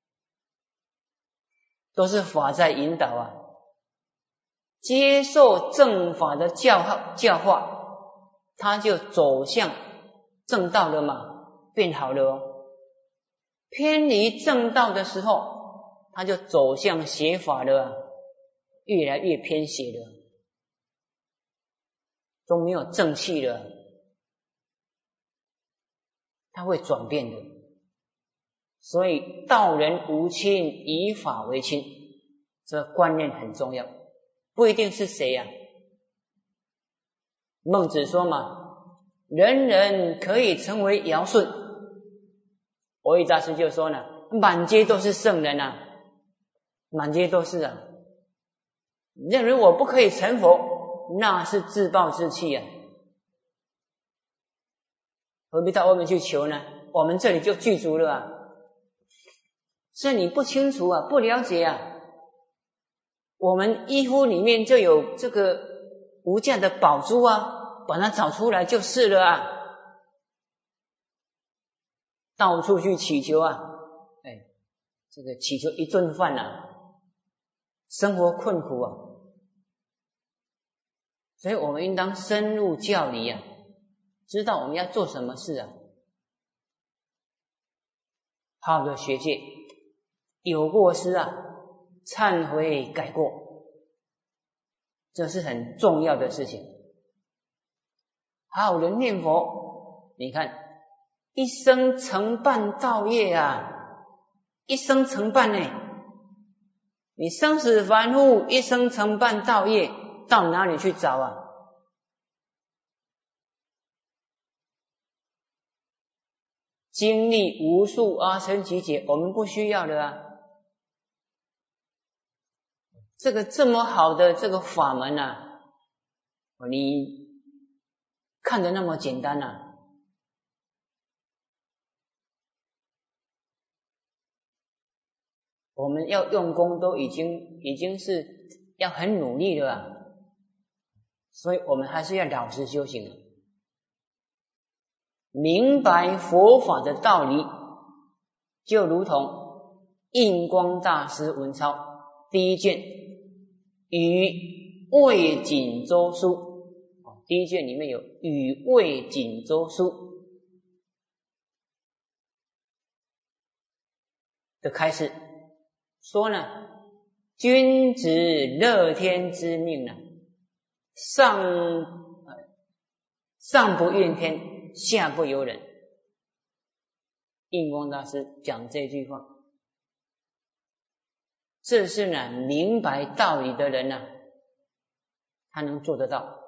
都是法在引导啊。接受正法的教化，他就走向正道了嘛，变好了哦。偏离正道的时候，他就走向邪法了啊，越来越偏邪了，都没有正气了，他会转变的。所以道人无亲，以法为亲，这个观念很重要，不一定是谁啊。孟子说嘛，人人可以成为尧舜，蕅益大师就说呢，满街都是圣人啊，满街都是啊。认为我不可以成佛，那是自暴自弃啊，何必到外面去求呢？我们这里就具足了啊。是你不清楚啊，不了解啊。我们衣服里面就有这个无价的宝珠啊，把它找出来就是了啊。到处去祈求啊，这个祈求一顿饭啊，生活困苦啊。所以我们应当深入教理啊，知道我们要做什么事啊，好的学戒，有过失啊，忏悔改过，这是很重要的事情。好的念佛，你看一生承办道业啊，一生承办呢，你生死凡夫一生承办道业，到哪里去找啊？经历无数阿僧祇劫，我们不需要的啊。 这个这么好的这个法门啊，你看得那么简单啊，我们要用功都已经是要很努力了啊，所以我们还是要老实修行啊，明白佛法的道理，就如同印光大师文钞第一卷与魏锦州书，第一卷里面有与魏锦州书的开示说呢，君子乐天之命啊，上不怨天，下不由人。印光大师讲这句话，这是呢明白道理的人呢，他能做得到。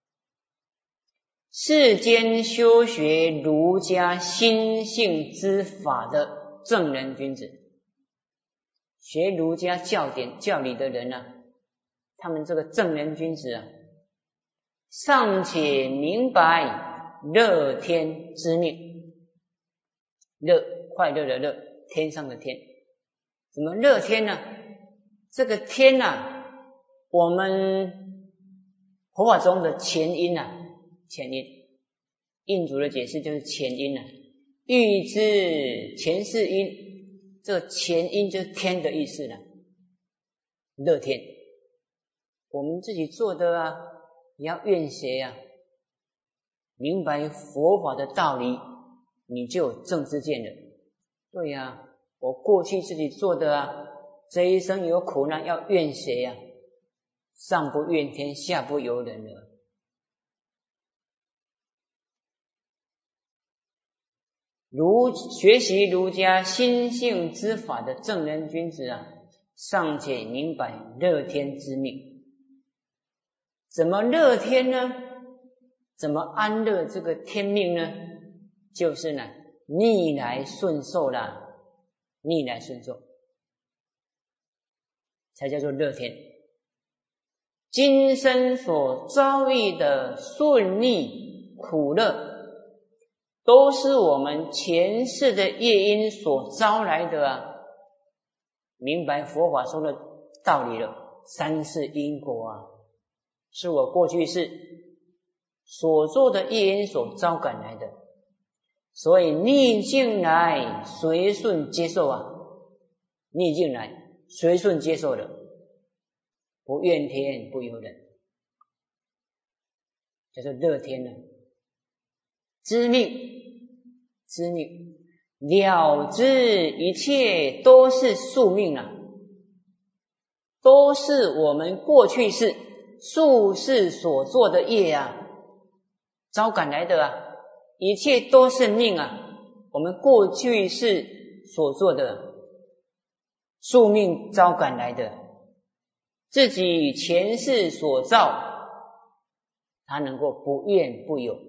世间修学儒家心性之法的正人君子，学儒家教典教理的人啊，他们这个正人君子啊，尚且明白乐天之命，乐快乐的乐，天上的天，怎么乐天呢？这个天啊，我们佛法中的前因啊，前因，印祖的解释就是前因啊，欲知前世因，这个前因就是天的意思了，乐天。我们自己做的啊，你要愿学啊，明白佛法的道理，你就有正知见了。对啊，我过去自己做的啊，这一生有苦难要愿学啊，上不怨天，下不由人了。学习儒家心性之法的正人君子啊，尚且明白乐天之命。怎么乐天呢？怎么安乐这个天命呢？就是呢逆来顺受啦，逆来顺受才叫做乐天。今生所遭遇的顺利苦乐，都是我们前世的业因所招来的啊。明白佛法说的道理了，三世因果啊，是我过去世所做的业因所招感来的，所以逆境来随顺接受啊，逆境来随顺接受的，不怨天不由人，叫做乐天啊。知命了知一切都是宿命啊，都是我们过去世宿世所做的业啊，招感来的啊，一切都是命啊，我们过去世所做的宿命招感来的，自己前世所造，他能够不怨不尤。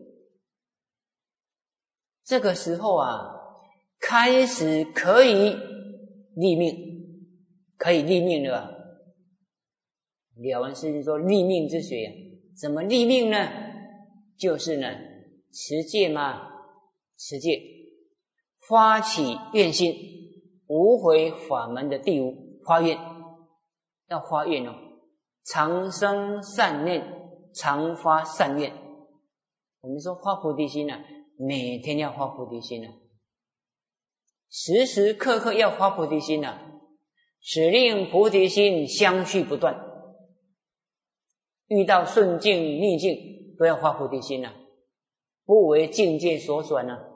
这个时候啊，开始可以立命，可以立命了啊。了完师说立命之学啊，怎么立命呢？就是呢持戒嘛，持戒发起愿心，无悔法门的第五发愿，要发愿哦，常生善念，常发善愿。我们说发菩提心啊，每天要发菩提心啊，时时刻刻要发菩提心啊，使令菩提心相续不断。遇到顺境逆境都要发菩提心啊，不为境界所转啊，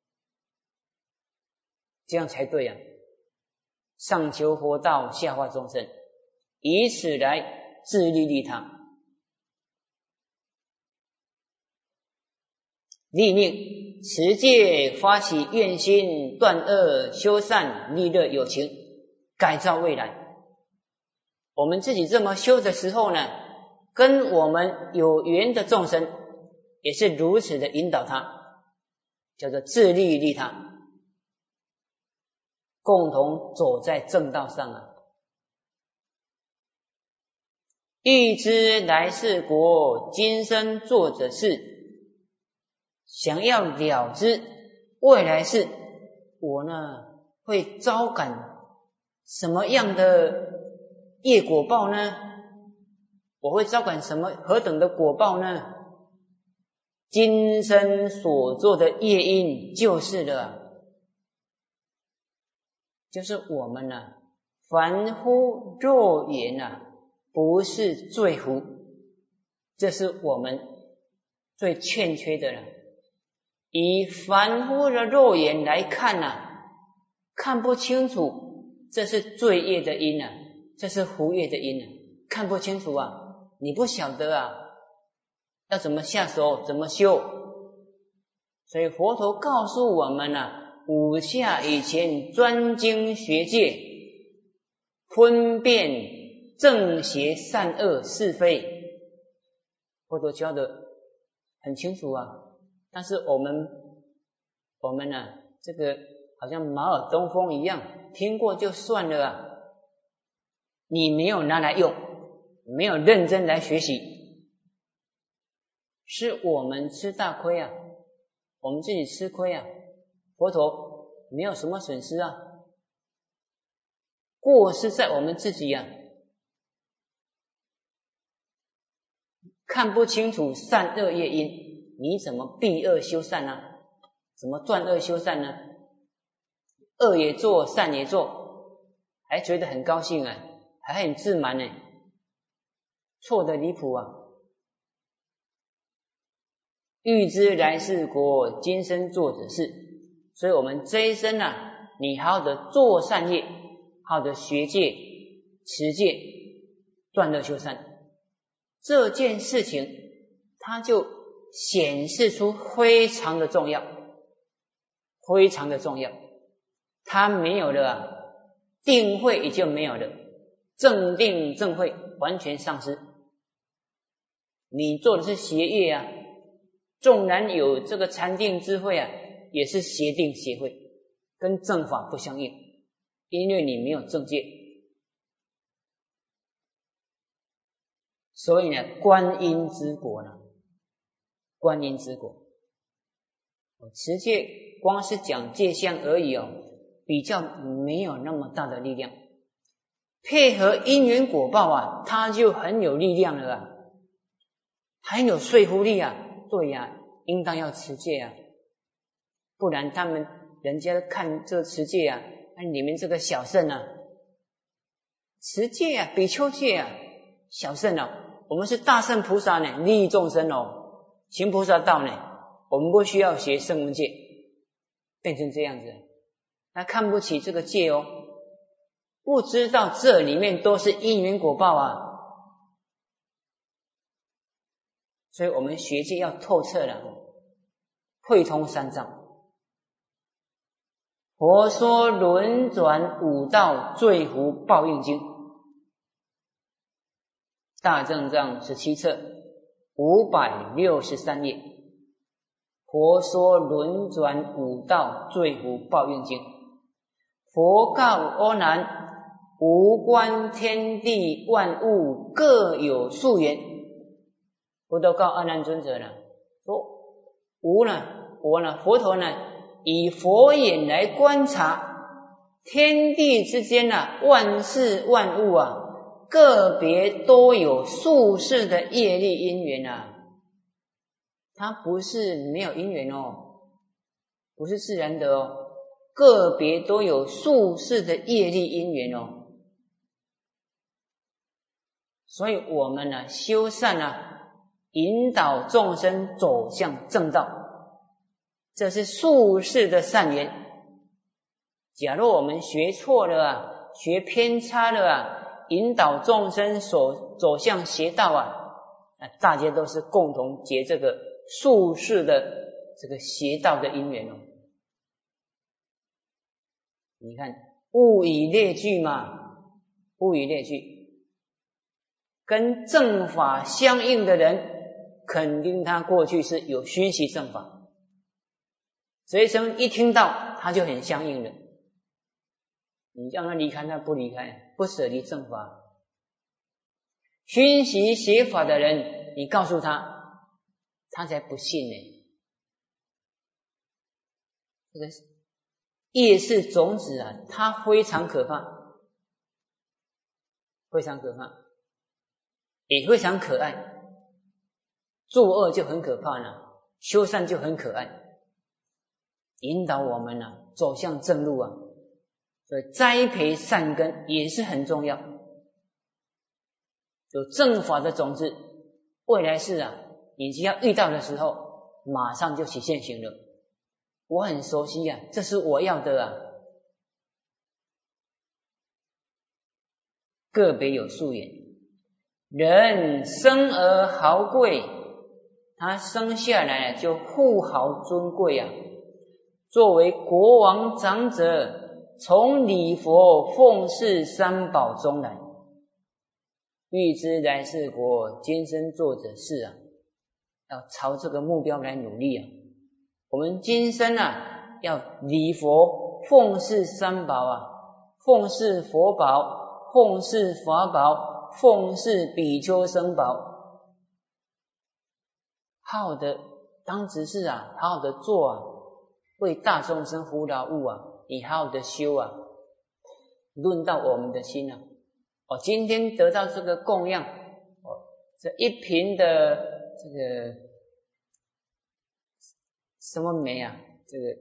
这样才对啊。上求佛道，下化众生，以此来自利利他。立命持戒，发起愿心，断恶修善，利乐有情，改造未来。我们自己这么修的时候呢，跟我们有缘的众生也是如此的引导他，叫做自利利他，共同走在正道上啊。 欲知来世国今生做者事，想要了知未来世我呢会招感什么样的业果报呢？我会招感何等的果报呢？今生所做的业因就是了，就是我们凡夫肉眼不是罪福，这是我们最欠缺的了。以凡夫的肉眼来看看不清楚，这是罪业的因这是福业的因看不清楚你不晓得要怎么下手，怎么修。所以佛陀告诉我们五下以前专精学戒，分辨正邪善恶是非，佛陀教的很清楚但是我们这个好像马耳东风一样，听过就算了你没有拿来用，没有认真来学习，是我们吃大亏我们自己吃亏佛陀没有什么损失过失在我们自己看不清楚善恶业因，你怎么避恶修善怎么断恶修善呢？恶也做，善也做，还觉得很高兴还很自满错得离谱欲知来世国今生做者事，所以我们这一生你好好的做善业，好好的学戒持戒断恶修善，这件事情它就显示出非常的重要，非常的重要。它没有了定慧也就没有了，正定正慧完全丧失。你做的是邪业纵然有这个禅定智慧也是邪定邪慧，跟正法不相应，因为你没有正戒。所以观音之果观音之果持戒光是讲戒相而已比较没有那么大的力量，配合因缘果报它就很有力量了很有说服力对应当要持戒不然人家看这持戒你们这个小圣持戒比丘戒小圣我们是大圣菩萨利益众生行菩萨道我们不需要学声闻戒，变成这样子他看不起这个戒不知道这里面都是因缘果报所以我们学戒要透彻了，会通三藏。佛说轮转五道罪福报应经，大正藏17册563页。佛说轮转五道罪福报应经，佛告阿难，无关天地万物各有宿缘。佛都告阿难尊者了，说佛陀以佛眼来观察天地之间万事万物个别都有宿世的业力因缘它不是没有因缘不是自然的个别都有宿世的业力因缘所以我们修善引导众生走向正道，这是宿世的善缘。假如我们学错了学偏差了引导众生走向邪道大家都是共同结这个宿世的这个邪道的因缘你看物以类聚物以类聚，跟正法相应的人肯定他过去是有熏习正法，所以一听到他就很相应的，你让他离开他不离开，不舍离正法。 熏习邪法的人，你告诉他，他才不信呢。这个业是种子啊，它非常可怕，非常可怕，也非常可爱。作恶就很可怕了，修善就很可爱，引导我们啊走向正路啊。所以栽培善根也是很重要。有正法的种子，未来世啊，你只要遇到的时候，马上就起现行了。我很熟悉啊，这是我要的啊。个别有数言，人生而豪贵，他生下来就富豪尊贵啊。作为国王长者，从礼佛奉事三宝中来，欲知来世国，今生做者事啊，要朝这个目标来努力啊。我们今生啊，要礼佛奉事三宝啊，奉事佛宝，奉事法宝，奉事比丘僧宝，好好的当执事啊，好好的做啊，为大众生服劳务啊，你好好的修啊。论到我们的心啊，今天得到这个供养，这一瓶的这个什么梅啊，这个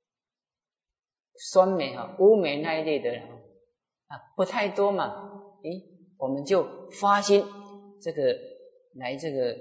酸梅啊，乌梅那一类的不太多嘛，我们就发心这个来这个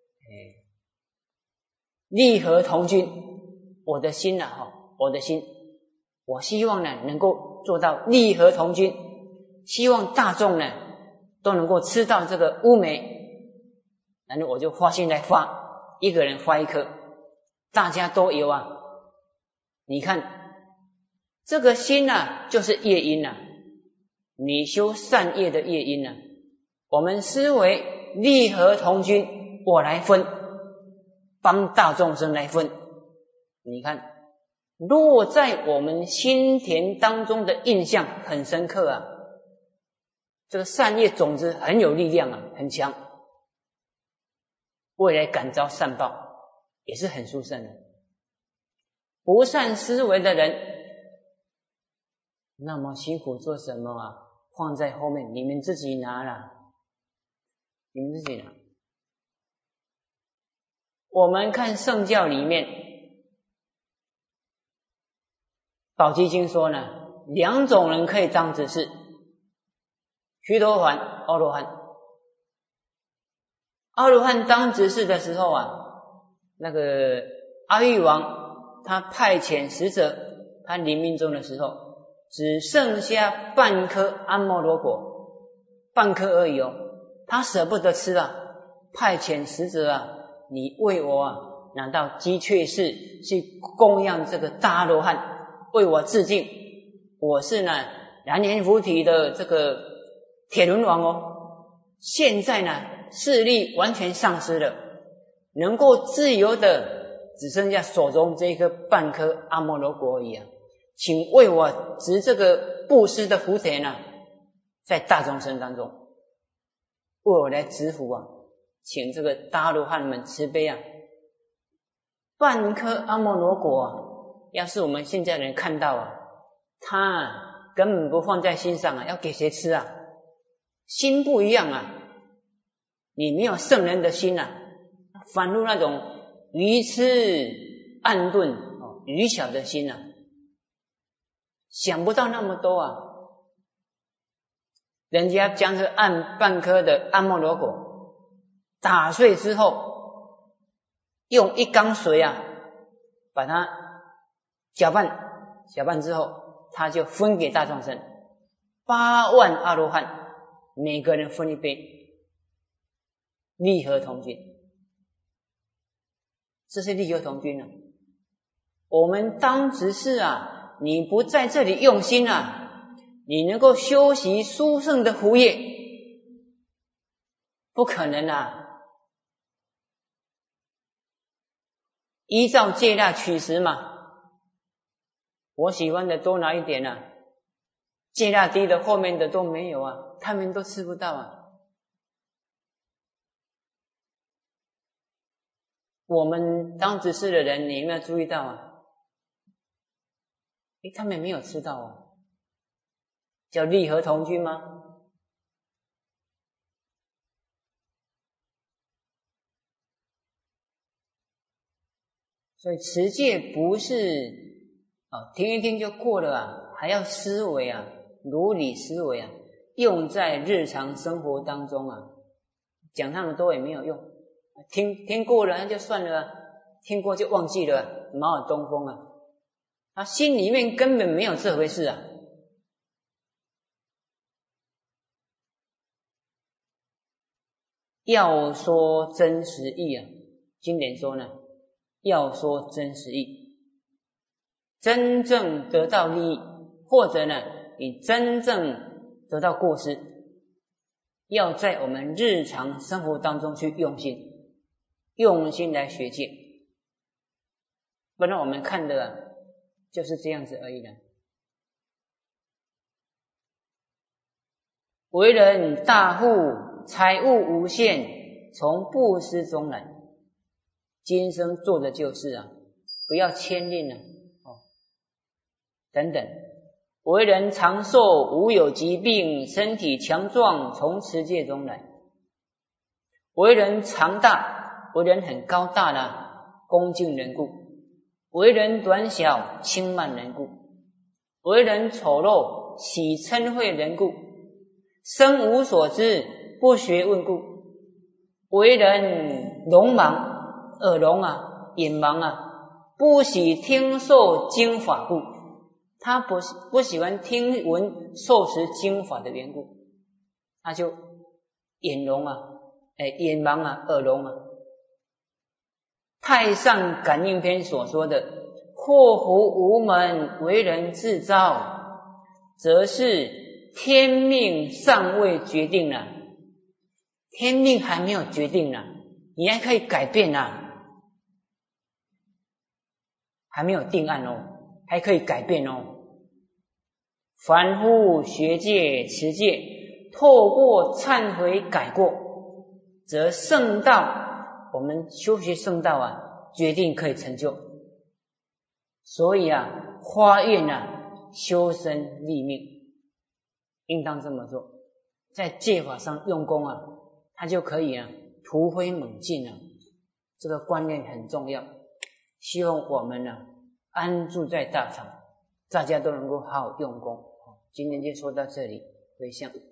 利合同君。我的心啊，我的心，我希望呢能够做到利合同君，希望大众呢都能够吃到这个乌梅，然后我就发心来发，一个人发一颗，大家都有啊。你看这个心啊，就是业因啊，你修善业的业因啊。我们思维利合同君，我来分，帮大众生来分。你看落在我们心田当中的印象很深刻啊，这个善业种子很有力量啊，很强，未来感召善报也是很殊胜的。不善思维的人，那么辛苦做什么啊？放在后面，你们自己拿啦，你们自己拿。我们看圣教里面宝积经说呢，两种人可以当执事，须陀洹、阿罗汉。阿罗汉当执事的时候啊，那个阿育王他派遣使者，他临命终的时候只剩下半颗阿摩罗果，半颗而已哦，他舍不得吃啊，派遣使者啊，你为我啊拿到鸡雀市去供养这个大阿罗汉，为我致敬，我是呢蓝阎浮提的这个铁轮王哦，现在呢势力完全丧失了，能够自由的只剩下手中这个半颗阿摩罗果而已啊，请为我执这个布施的福田啊，在大众生当中为我来执福啊，请这个大阿罗汉们慈悲啊。半颗阿摩罗果啊，要是我们现在人看到啊，他根本不放在心上啊，要给谁吃啊？心不一样啊，你没有圣人的心啊，反入那种愚痴暗钝愚巧的心啊，想不到那么多啊。人家将这半颗的阿摩罗果打碎之后，用一缸水啊把它搅拌之后，他就分给大众生，8万阿罗汉，每个人分一杯，利合同君。这是利合同君啊。我们当执事啊，你不在这里用心啊，你能够修习殊胜的福业，不可能啊。依照戒律取食嘛，我喜欢的多拿一点啊，戒律低的后面的都没有啊，他们都吃不到啊。 我们当执事的人，你有没有注意到啊？他们没有吃到啊，叫利合同居吗？所以持戒不是听一听就过了啊，还要思维啊，如理思维啊，用在日常生活当中啊。讲那么多也没有用，听过了那就算了啊，听过就忘记了啊，马耳东风啊，他心里面根本没有这回事啊。要说真实义啊，经典说呢，要说真实义，真正得到利益，或者呢，你真正得到过失，要在我们日常生活当中去用心来学戒，不然我们看的就是这样子而已了。为人大富，财物无限，从布施中来，今生做的就是啊，不要牵令了等等。为人长寿，无有疾病，身体强壮，从持戒中来。为人长大，为人很高大的恭敬人故；为人短小，轻慢人故；为人丑陋，喜嗔恚人故；生无所知，不学问故；为人聋盲，耳聋啊，眼盲啊，不喜听受经法故。他不喜欢听闻受持经法的缘故，他就眼聋啊，眼盲啊，耳聋啊。太上感应篇所说的祸福无门，为人自招，则是天命尚未决定呢。天命还没有决定呢，你还可以改变啊，还没有定案哦，还可以改变哦。凡夫学戒持戒，透过忏悔改过，则圣道，我们修学圣道啊，决定可以成就。所以啊，发愿啊，修身立命，应当这么做。在戒法上用功啊，它就可以啊，突飞猛进啊。这个观念很重要，希望我们呢，安住在大场，大家都能够好好用功。今天就说到这里，回向。